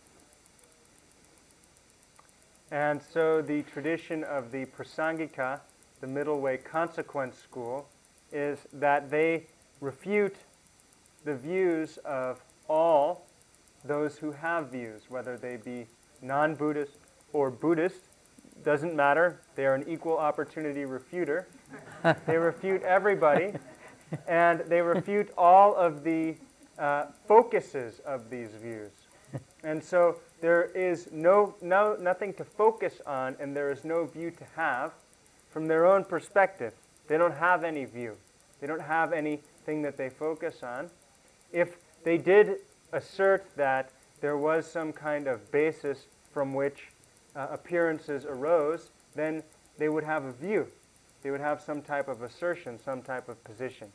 And so the tradition of the Prasangika, the middle way consequence school, is that they refute the views of all those who have views, whether they be non-Buddhist or Buddhist, doesn't matter. They are an equal opportunity refuter. They refute everybody, and they refute all of the focuses of these views. And so there is nothing to focus on, and there is no view to have from their own perspective. They don't have any view. They don't have anything that they focus on. If they did assert that there was some kind of basis from which appearances arose, then they would have a view. They would have some type of assertion, some type of position.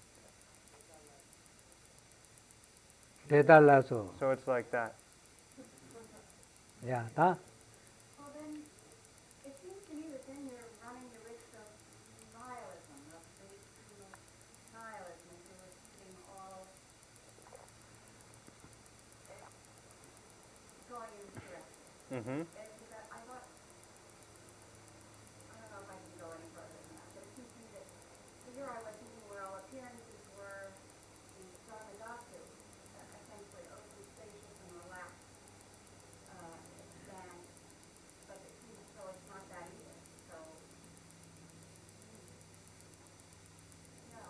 So it's like that. Yeah, huh? Well then, it seems to me that then you're running the risk of Mm-hmm. Is that I thought, I don't know if I can go any further than that, but it seems to me that here I was thinking where all appearances were the Dharmadhatu, essentially open, spacious, and relaxed, then, but it seems as though it's not that either. So, no.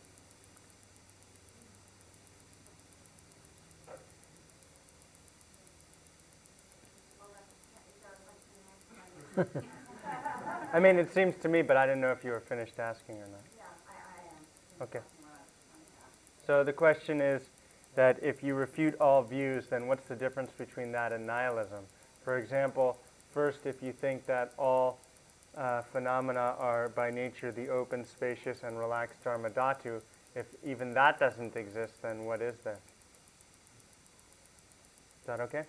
Well, is there a question next? I mean, it seems to me, but I didn't know if you were finished asking or not. Yeah, I am. Okay. That's what I was trying to ask. So the question is that if you refute all views, then what's the difference between that and nihilism? For example, first, if you think that all phenomena are by nature the open, spacious, and relaxed Dharmadhatu, if even that doesn't exist, then what is there? Is that okay?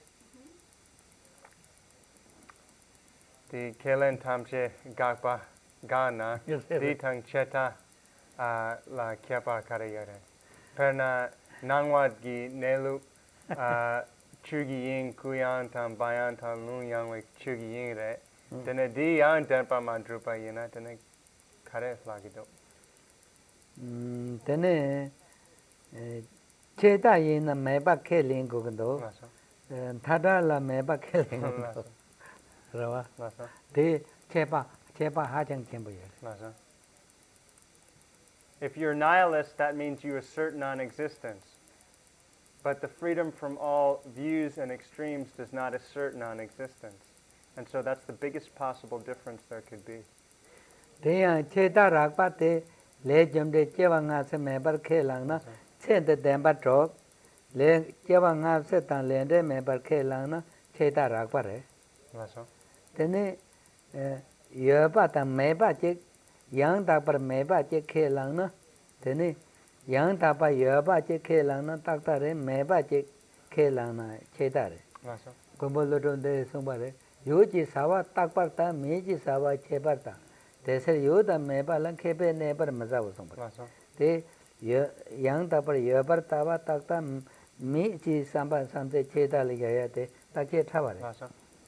The Kelen Tamche Gakpa Gana, Yes, yes. Di Tang Cheta La Kyepa Karayare. Perna Nangwad Gi Nelu Chugi Ying Kuyan Tam Bayan Tam Lung Yang Wik Chugi Ying Re. Tene Di Yang Denpa Madrupa Yena Tene Kare Flagido. tene cheta yena meba kheling ko do Lasso. thada la meba kheling ko Lasso. rawa Lasso. de chepa ha chang chen bo ye Lasso. If you're nihilist, that means you assert non-existence. But the freedom from all views and extremes does not assert non-existence. And so that's the biggest possible difference there could be. de ya cheta rak pa te le jam de chewa nga se meba khelang na chen de dem ba tro le chewa nga se tan le de meba khelang na cheta rak pa re Lasso. tene ye pa ta meba che yang ta par meba che khelang na tene yang ta pa ye ba che khelang na tak ta re meba che khelang na cheta re Lasso. Kumbolo de Sumbare, Yuji Sawa Takparta, Miji Sawa Cheparta. They say you the Meba Kepe neighbor Mazawa Sumbare. Lasso. They young Tapper Yabar Tava Takta, Miji Samba Sante Cheta Ligayate, Take Tavare. Lasso.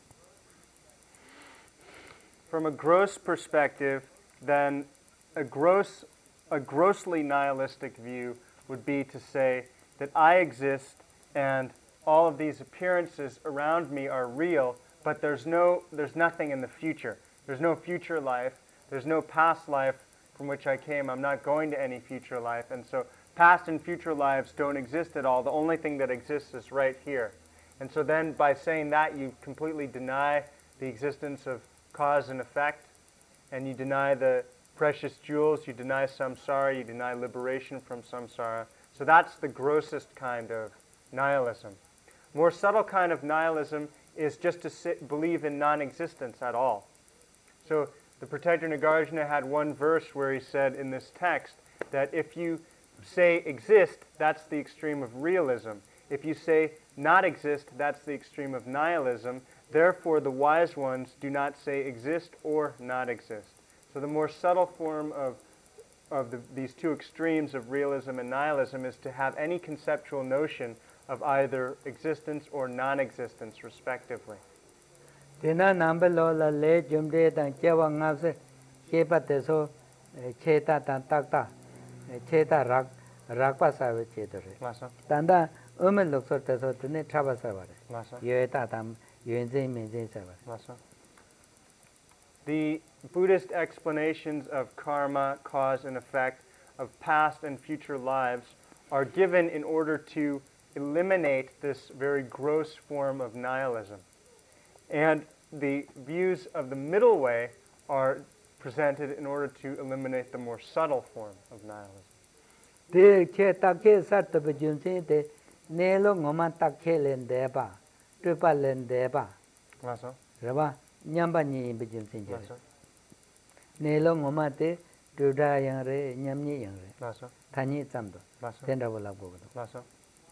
From a gross perspective, then a grossly nihilistic view would be to say that I exist and all of these appearances around me are real, but there's nothing in the future. There's no future life. There's no past life from which I came. I'm not going to any future life. And so past and future lives don't exist at all. The only thing that exists is right here. And so then by saying that, you completely deny the existence of cause and effect, and you deny the precious jewels, you deny samsara, you deny liberation from samsara. So that's the grossest kind of nihilism. More subtle kind of nihilism is just to believe in non-existence at all. So the Protector Nagarjuna had one verse where he said in this text that if you say exist, that's the extreme of realism. If you say not exist, that's the extreme of nihilism. Therefore, the wise ones do not say exist or not exist. So the more subtle form of these two extremes of realism and nihilism is to have any conceptual notion of either existence or non-existence, respectively. Tina Nambelo la le jumde than Chewa Ngase, Chepateso, Cheta tan Takta, Cheta Rakpa Save Chetere. Lassa. Tanda Umen Luxor Teso Tine Traba Savare. Lassa. Yueta tam Yunze Minze Savare. Lassa. The Buddhist explanations of karma, cause and effect, of past and future lives are given in order to eliminate this very gross form of nihilism. And the views of the middle way are presented in order to eliminate the more subtle form of nihilism. De Che Take Sat Bajunse de Nelo Ngoma Take Lendeba, Tripa Lendeba, Lassa. Rava Nyamba Ni Bajunse. Lassa. Nelo Ngoma te Duda Yangre, Nyamni Yangre, Lassa. Tani Samdo, Lassa. Tendavola Bogo. Lassa.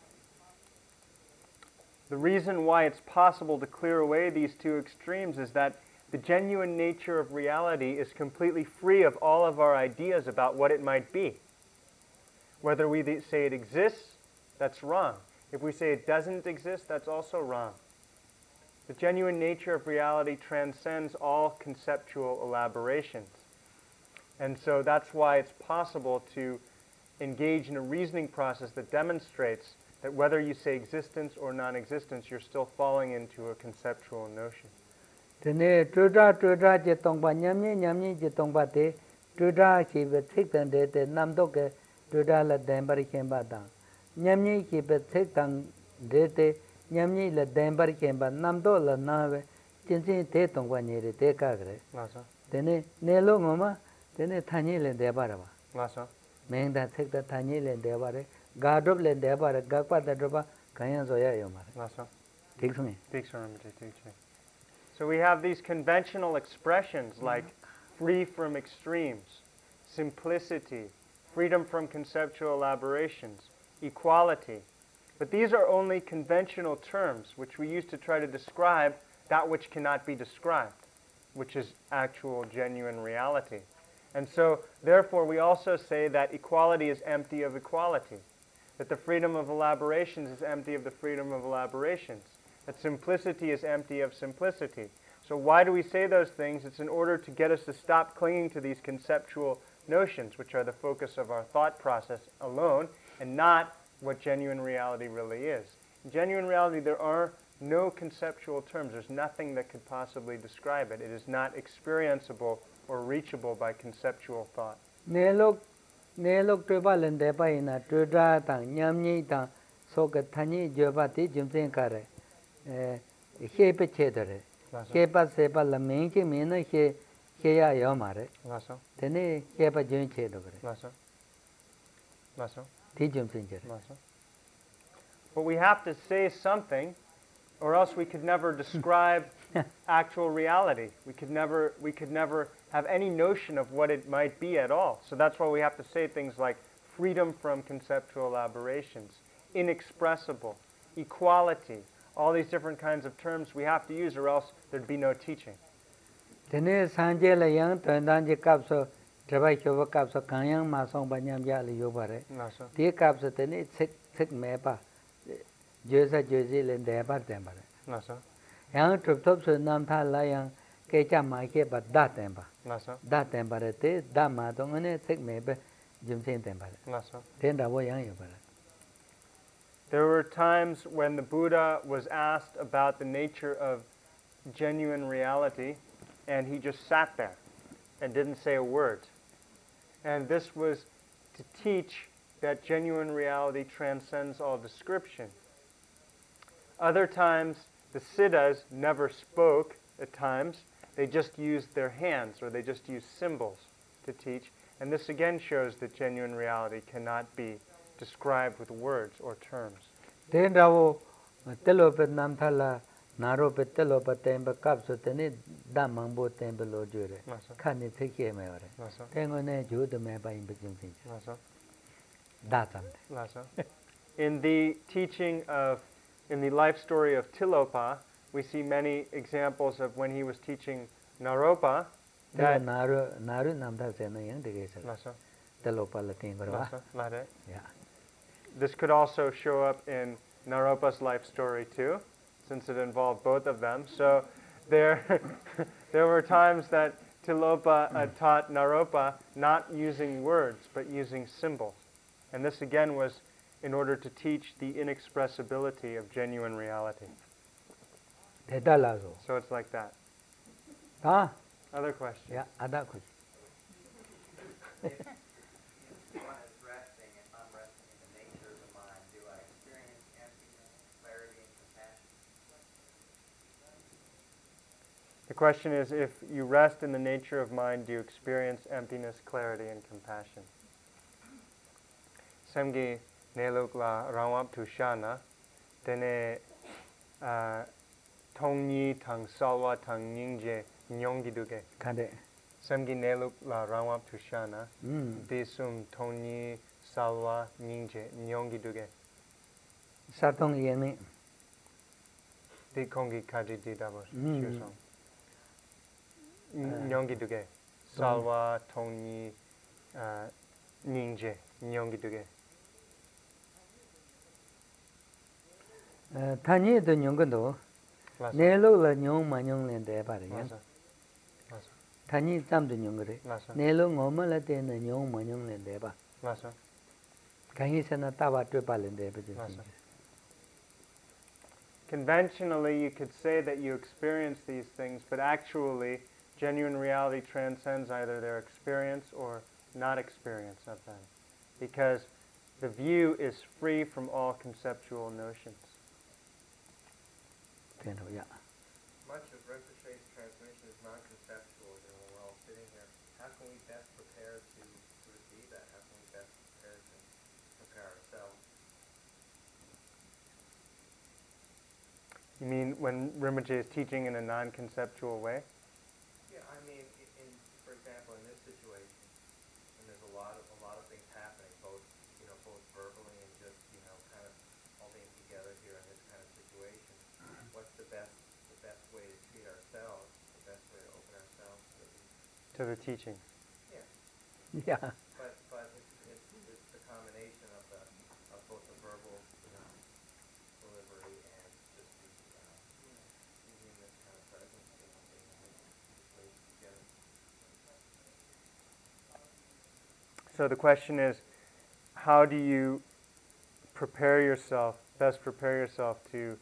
The reason why it's possible to clear away these two extremes is that the genuine nature of reality is completely free of all of our ideas about what it might be. Whether we say it exists, that's wrong. If we say it doesn't exist, that's also wrong. The genuine nature of reality transcends all conceptual elaborations. And so that's why it's possible to engage in a reasoning process that demonstrates that whether you say existence or non-existence, you're still falling into a conceptual notion. Tene tuda je tongpa nyamni je tongpa te tuda ki be thik tan de te namdo ke tuda la denbar kemba ta nyamni ki be thik tan de te nyamni la denbar kemba namdo la na be chinsin te tongpa ni re te ka gre Lhasa. tene ne lo ngoma tene thani le de ba ba Lhasa. meng da thik da thani le de ba re ga drop le de ba re ga pa da drop kaya zo ya yo ma Lhasa. ठीक सुने So we have these conventional expressions like free from extremes, simplicity, freedom from conceptual elaborations, equality. But these are only conventional terms which we use to try to describe that which cannot be described, which is actual, genuine reality. And so, therefore, we also say that equality is empty of equality, that the freedom of elaborations is empty of the freedom of elaborations, that simplicity is empty of simplicity. So why do we say those things? It's in order to get us to stop clinging to these conceptual notions, which are the focus of our thought process alone, and not what genuine reality really is. In genuine reality, there are no conceptual terms. There's nothing that could possibly describe it. It is not experienceable or reachable by conceptual thought. Nelok treba lende pa ina tudra tang nyamni tang soka thani joba ti jumsen kare hepe chedare hepa sepa la mengi mena he ya yo mare tene hepa jun chedo kare ti jumsen kare but we have to say something, or else we could never describe actual reality. We could never have any notion of what it might be at all. So that's why we have to say things like freedom from conceptual elaborations, inexpressible, equality, all these different kinds of terms we have to use, or else there'd be no teaching. Tene sanje la yang tandan je kapso treba shoba kapso kanyang ma song ba nyam ya le yo bare ti kapso tene sik me pa jesa jesi le de ba tem bare yang trup trup so nam tha la yang ke cha ma ke ba da tem bare te da ma dong ne sik me be jum sen tem bare ten da wo yang yo bare. There were times when the Buddha was asked about the nature of genuine reality, and he just sat there and didn't say a word. And this was to teach that genuine reality transcends all description. Other times, the Siddhas never spoke at times. They just used their hands, or they just used symbols to teach. And this again shows that genuine reality cannot be described with words or terms. Then rawo telope nam thala naro pe telope tembe kapso tene da mangbo tembe lo jure khani theke me ore tengo ne jude me ba imbe jingsin da tamde. In the teaching of, in the life story of Tilopa, we see many examples of when he was teaching Naropa that naru nam tha se na yang de sa telopa la tin barwa yeah. This could also show up in Naropa's life story too, since it involved both of them. So there were times that Tilopa taught Naropa not using words, but using symbols. And this again was in order to teach the inexpressibility of genuine reality. So it's like that. Other questions? Yeah, other question. The question is, if you rest in the nature of mind, do you experience emptiness, clarity, and compassion? Semgi neluk la rawap tu shana, tene tongyi tang salwa tang nyingje nyongi duge. Kade. Semgi neluk la rawap tu shana, desum tongyi salwa nyingje nyongi duge. Satong yene. Di kongi kaji di dabos shusong. Nyongi duge. Salwa tongyi nyingje nyongi duge. Tanye de nyongendo Lasa. Nelo la nyong ma nyong len de ba de yan. Lasa. Lasa. Thani tam de nyong gre. Lasa. Nelo ngoma la de na nyong ma nyong len de ba. Lasa. Kahi sana ta ba twe pa len de ba de. Lasa. Conventionally, you could say that you experience these things, but actually, genuine reality transcends either their experience or not experience of them, because the view is free from all conceptual notions. Teno ya. Much of Rinpoche's transmission is non-conceptual. When we're all sitting here, how can we best prepare to receive that? How can we best prepare to prepare ourselves? You mean when Rinpoche is teaching in a non-conceptual way? Yeah, I mean, for example, in this situation, and there's a lot of things happening, both verbally and just kind of all being together here in this kind of situation. What's the best way to treat ourselves? The best way to open ourselves to the teaching? Yeah. Yeah. But it's the combination of both the verbal delivery and just using this kind of presence, being in this situation together. So the question is, how do you best prepare yourself to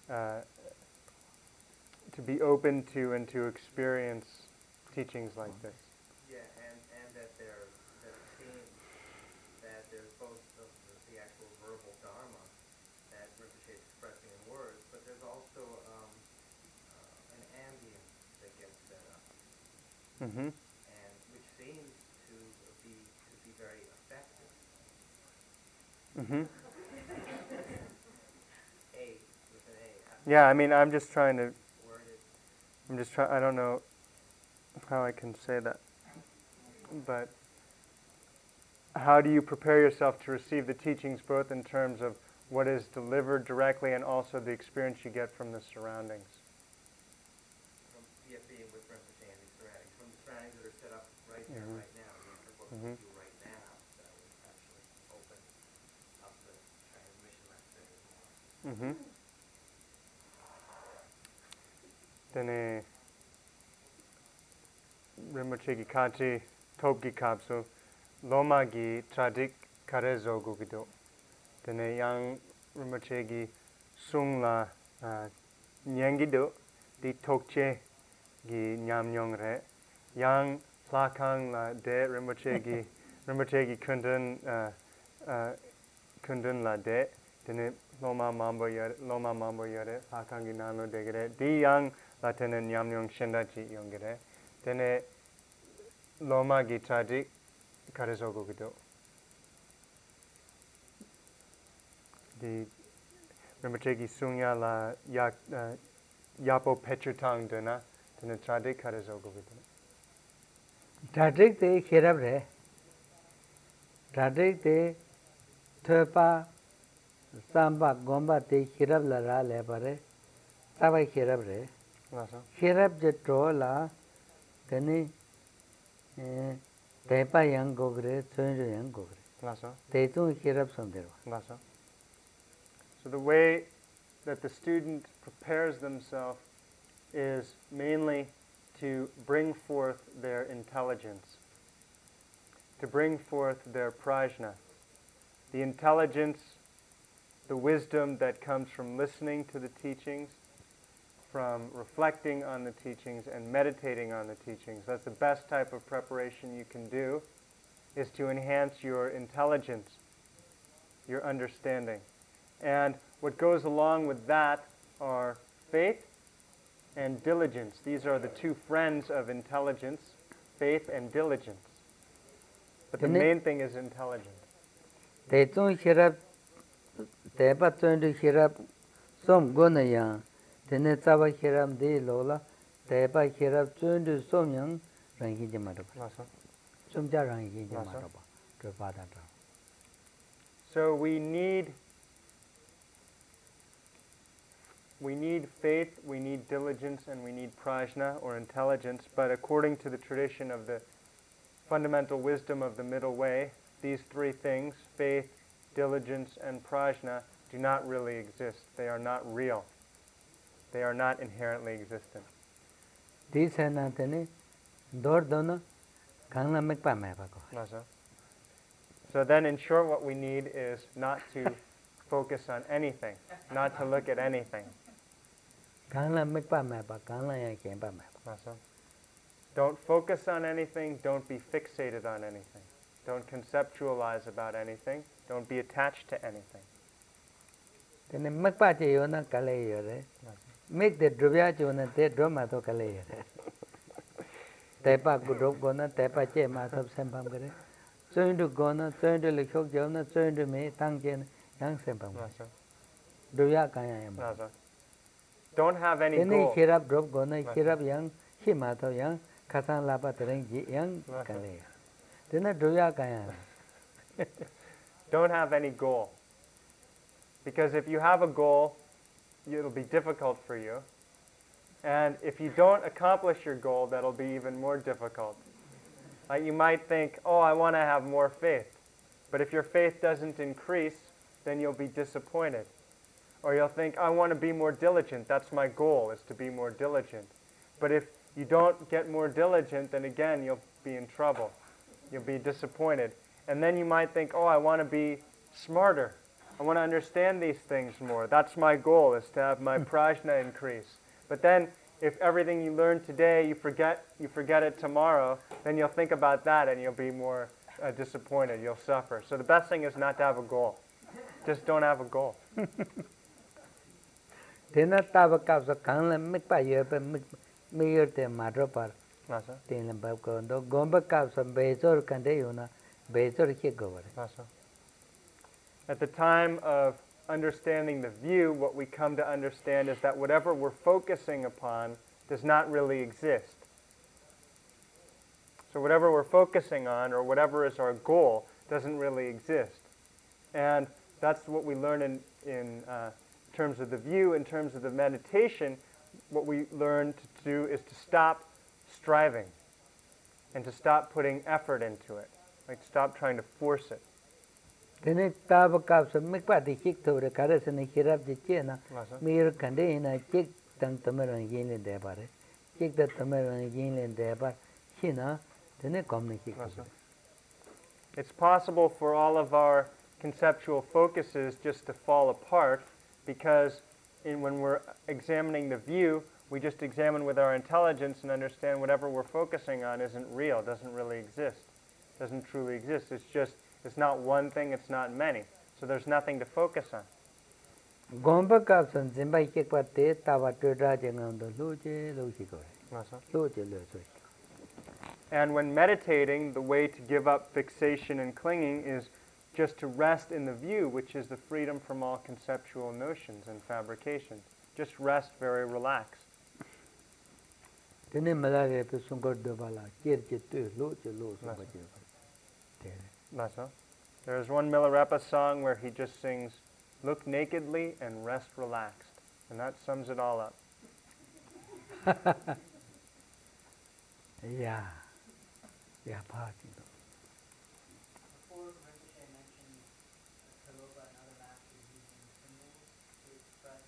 be open to and to experience teachings like this? Yeah, and that seeing that there's both the actual verbal dharma that Rinpoche is expressing in words, but there's also an ambience that gets set up, and which seems to be very effective. A with an A. Yeah, I mean, I'm just trying to. I don't know how I can say that, but how do you prepare yourself to receive the teachings, both in terms of what is delivered directly and also the experience you get from the surroundings? From being with Rinpoche and the surroundings, from the surroundings that are set up right there, right now. I mean, for what we do right now, that would actually open up the transmission, let's say, more. Then Rinpoche ki kachi topki kapsu loma gi tradik karezo gugido. Then yang Rinpoche ki sung la nyangido di tokche gi nyamnyong re. Yang plakang la de Rinpoche ki kundun la de. Then loma mambo yore plakang gi nano degre. Di yang la tene nyamnyong shendachi yongere. Then loma gi tradik karezo gugido. Di Rinpoche ki sungya la yapo petritang dena tene tradik karezo gugido. Tradik te khirab re. Tradik te thapa samba gomba te khirab la ra le pare. Tabai khirab re. Khirab je to la tene tepa yang gogre, tsunjo yang gogre. Te tung khirab samdero. So the way that the student prepares themselves is mainly to bring forth their intelligence, to bring forth their prajna, the intelligence, the wisdom that comes from listening to the teachings, from reflecting on the teachings and meditating on the teachings. That's the best type of preparation you can do, is to enhance your intelligence, your understanding. And what goes along with that are faith and diligence. These are the two friends of intelligence, faith and diligence. But the main thing is intelligence. Te tung khirab, te pa tsunjo khirab som gona yang, tene taba khirab de lola, te pa khirab tsunjo som yang rangi jamaraba. Somja rangi jamaraba. So we need faith, we need diligence, and we need prajna, or intelligence, but according to the tradition of the fundamental wisdom of the middle way, these three things, faith, diligence, and prajna, do not really exist. They are not real. They are not inherently existent. This is nothing. Door dono, kangla mekpa mepako. Nasa. So then, in short, what we need is not to focus on anything, not to look at anything. Kangla mekpa mepa, kangla ya kempa mepa. Nasa. Don't focus on anything, don't be fixated on anything. Don't conceptualize about anything, don't be attached to anything. Tene mekpa che yo na kale yo re. Make the drobya che yo na te droma to kale yo re. Tepa ku drop go na tepa che ma sab sempam kare. Soin du go na, soin du likhok jo na, soin du me tang che na yang sempam kare. Nasa. Drobya kaya ya ma. Nasa. Don't have any Tene goal. khirap drop go na khirap yang hi ma to yang khasang lapa tereng ji yang kale yo. Tene drobya kaya. Don't have any goal. Because if you have a goal, it'll be difficult for you. And if you don't accomplish your goal, that'll be even more difficult. Like you might think, oh, I want to have more faith. But if your faith doesn't increase, then you'll be disappointed. Or you'll think, I want to be more diligent. That's my goal, is to be more diligent. But if you don't get more diligent, then again, you'll be in trouble. You'll be disappointed. And then you might think, oh, I want to be smarter. I want to understand these things more. That's my goal, is to have my prajna increase. But then, if everything you learn today, you forget it tomorrow, then you'll think about that and you'll be more disappointed. You'll suffer. So the best thing is not to have a goal. Just don't have a goal. Tena taba kapsa kangla mikpa yepe miyerte madropar. Nasa. Tena babko do gomba kapsa bezor kande yuna bezor ki govare. Nasa. At the time of understanding the view, what we come to understand is that whatever we're focusing upon does not really exist. So whatever we're focusing on, or whatever is our goal, doesn't really exist. And that's what we learn in terms of the view. In terms of the meditation, what we learn to do is to stop striving and to stop putting effort into it. Like stop trying to force it. Tena taba kapsa mikpa di chik tore karasana hirap di chena mir kande ina chik tang tamarang yinle debare. Chik da tamarang yinle debar hina tena komne chik tore. It's possible for all of our conceptual focuses just to fall apart because when we're examining the view, we just examine with our intelligence and understand whatever we're focusing on isn't real, doesn't really exist, doesn't truly exist. It's not one thing, it's not many. So there's nothing to focus on. Gomba kapsa zimba chikpa te taba tudra jengando loche lochi gore. Loche loche. And when meditating, the way to give up fixation and clinging is just to rest in the view, which is the freedom from all conceptual notions and fabrications. Just rest very relaxed. Tene malare pe sungor dobala kirche tu loche loche. There's one Milarepa song where he just sings, "Look nakedly and rest relaxed." And that sums it all up. Yeah. Yeah, party. Before Rinpoche mentioned Tilopa and other masters using symbols to express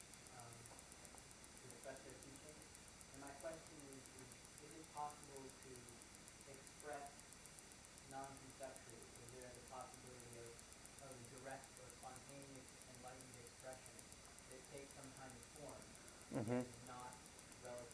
their teaching. And my question is it possible to express non-conceptually? Is there the possibility of direct or spontaneous enlightened expression that takes some kind of form that is not relative?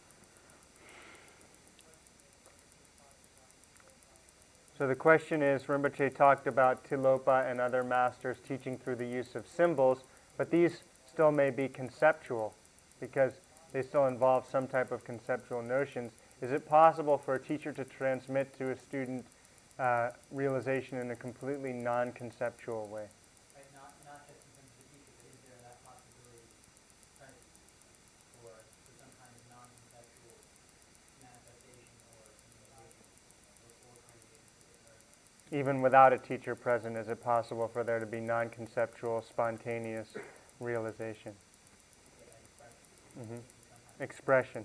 So the question is, Rinpoche talked about Tilopa and other masters teaching through the use of symbols, but these still may be conceptual because they still involve some type of conceptual notions. Is it possible for a teacher to transmit to a student realization in a completely non-conceptual way? Right, not just in terms of the teacher, but is there that possibility for some kind of non-conceptual manifestation or communication or creation? Even without a teacher present, is it possible for there to be non-conceptual, spontaneous realization? Expression.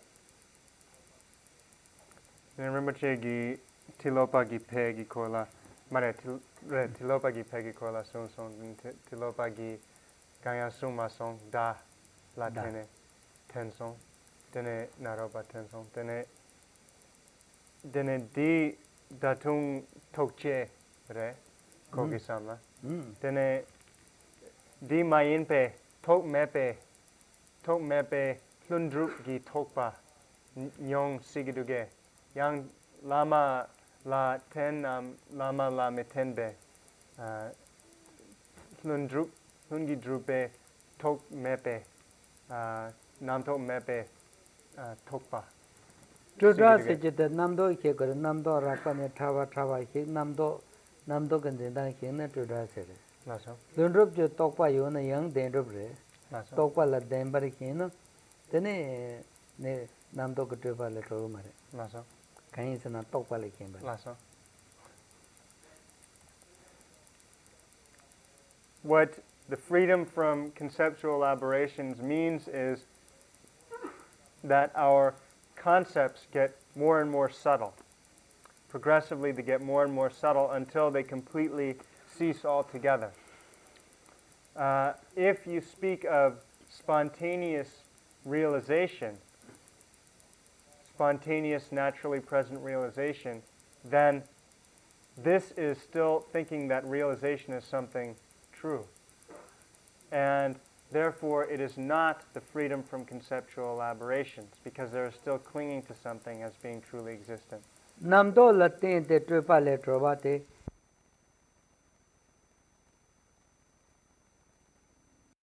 Rinpoche gi Tilopa gi pe gi kola, mare Tilopa gi pe gi kola song song, Tilopa gi gaya suma song da, la Da. tene tenson tene naroba tenson tene di datung tokche re kogi samla tene di mayinpe tok mepe plundrup gi tokpa nyong sigiduge yang lama la ten lama la metenbe plundrup plungi drupe tok mepe nam tok mepe tokpa Chudra Sige se chita namdo ke kore namdo rakpa ne thava ke namdo gandhe dan ke na chudra se re. laso Lundrup jo tokpa yo na yang dendrup re. laso Tokpa la denbar ke na tene ne namdo ko chudra le choru mare. laso Kahin se na tokpa le kien bari. laso what the freedom from conceptual elaborations means is that our concepts get more and more subtle. Progressively, they get more and more subtle until they completely cease altogether. If you speak of spontaneous realization, spontaneous, naturally present realization, then this is still thinking that realization is something true. And therefore, it is not the freedom from conceptual elaborations, because they are still clinging to something as being truly existent. Namdo la ten te chudra le choru te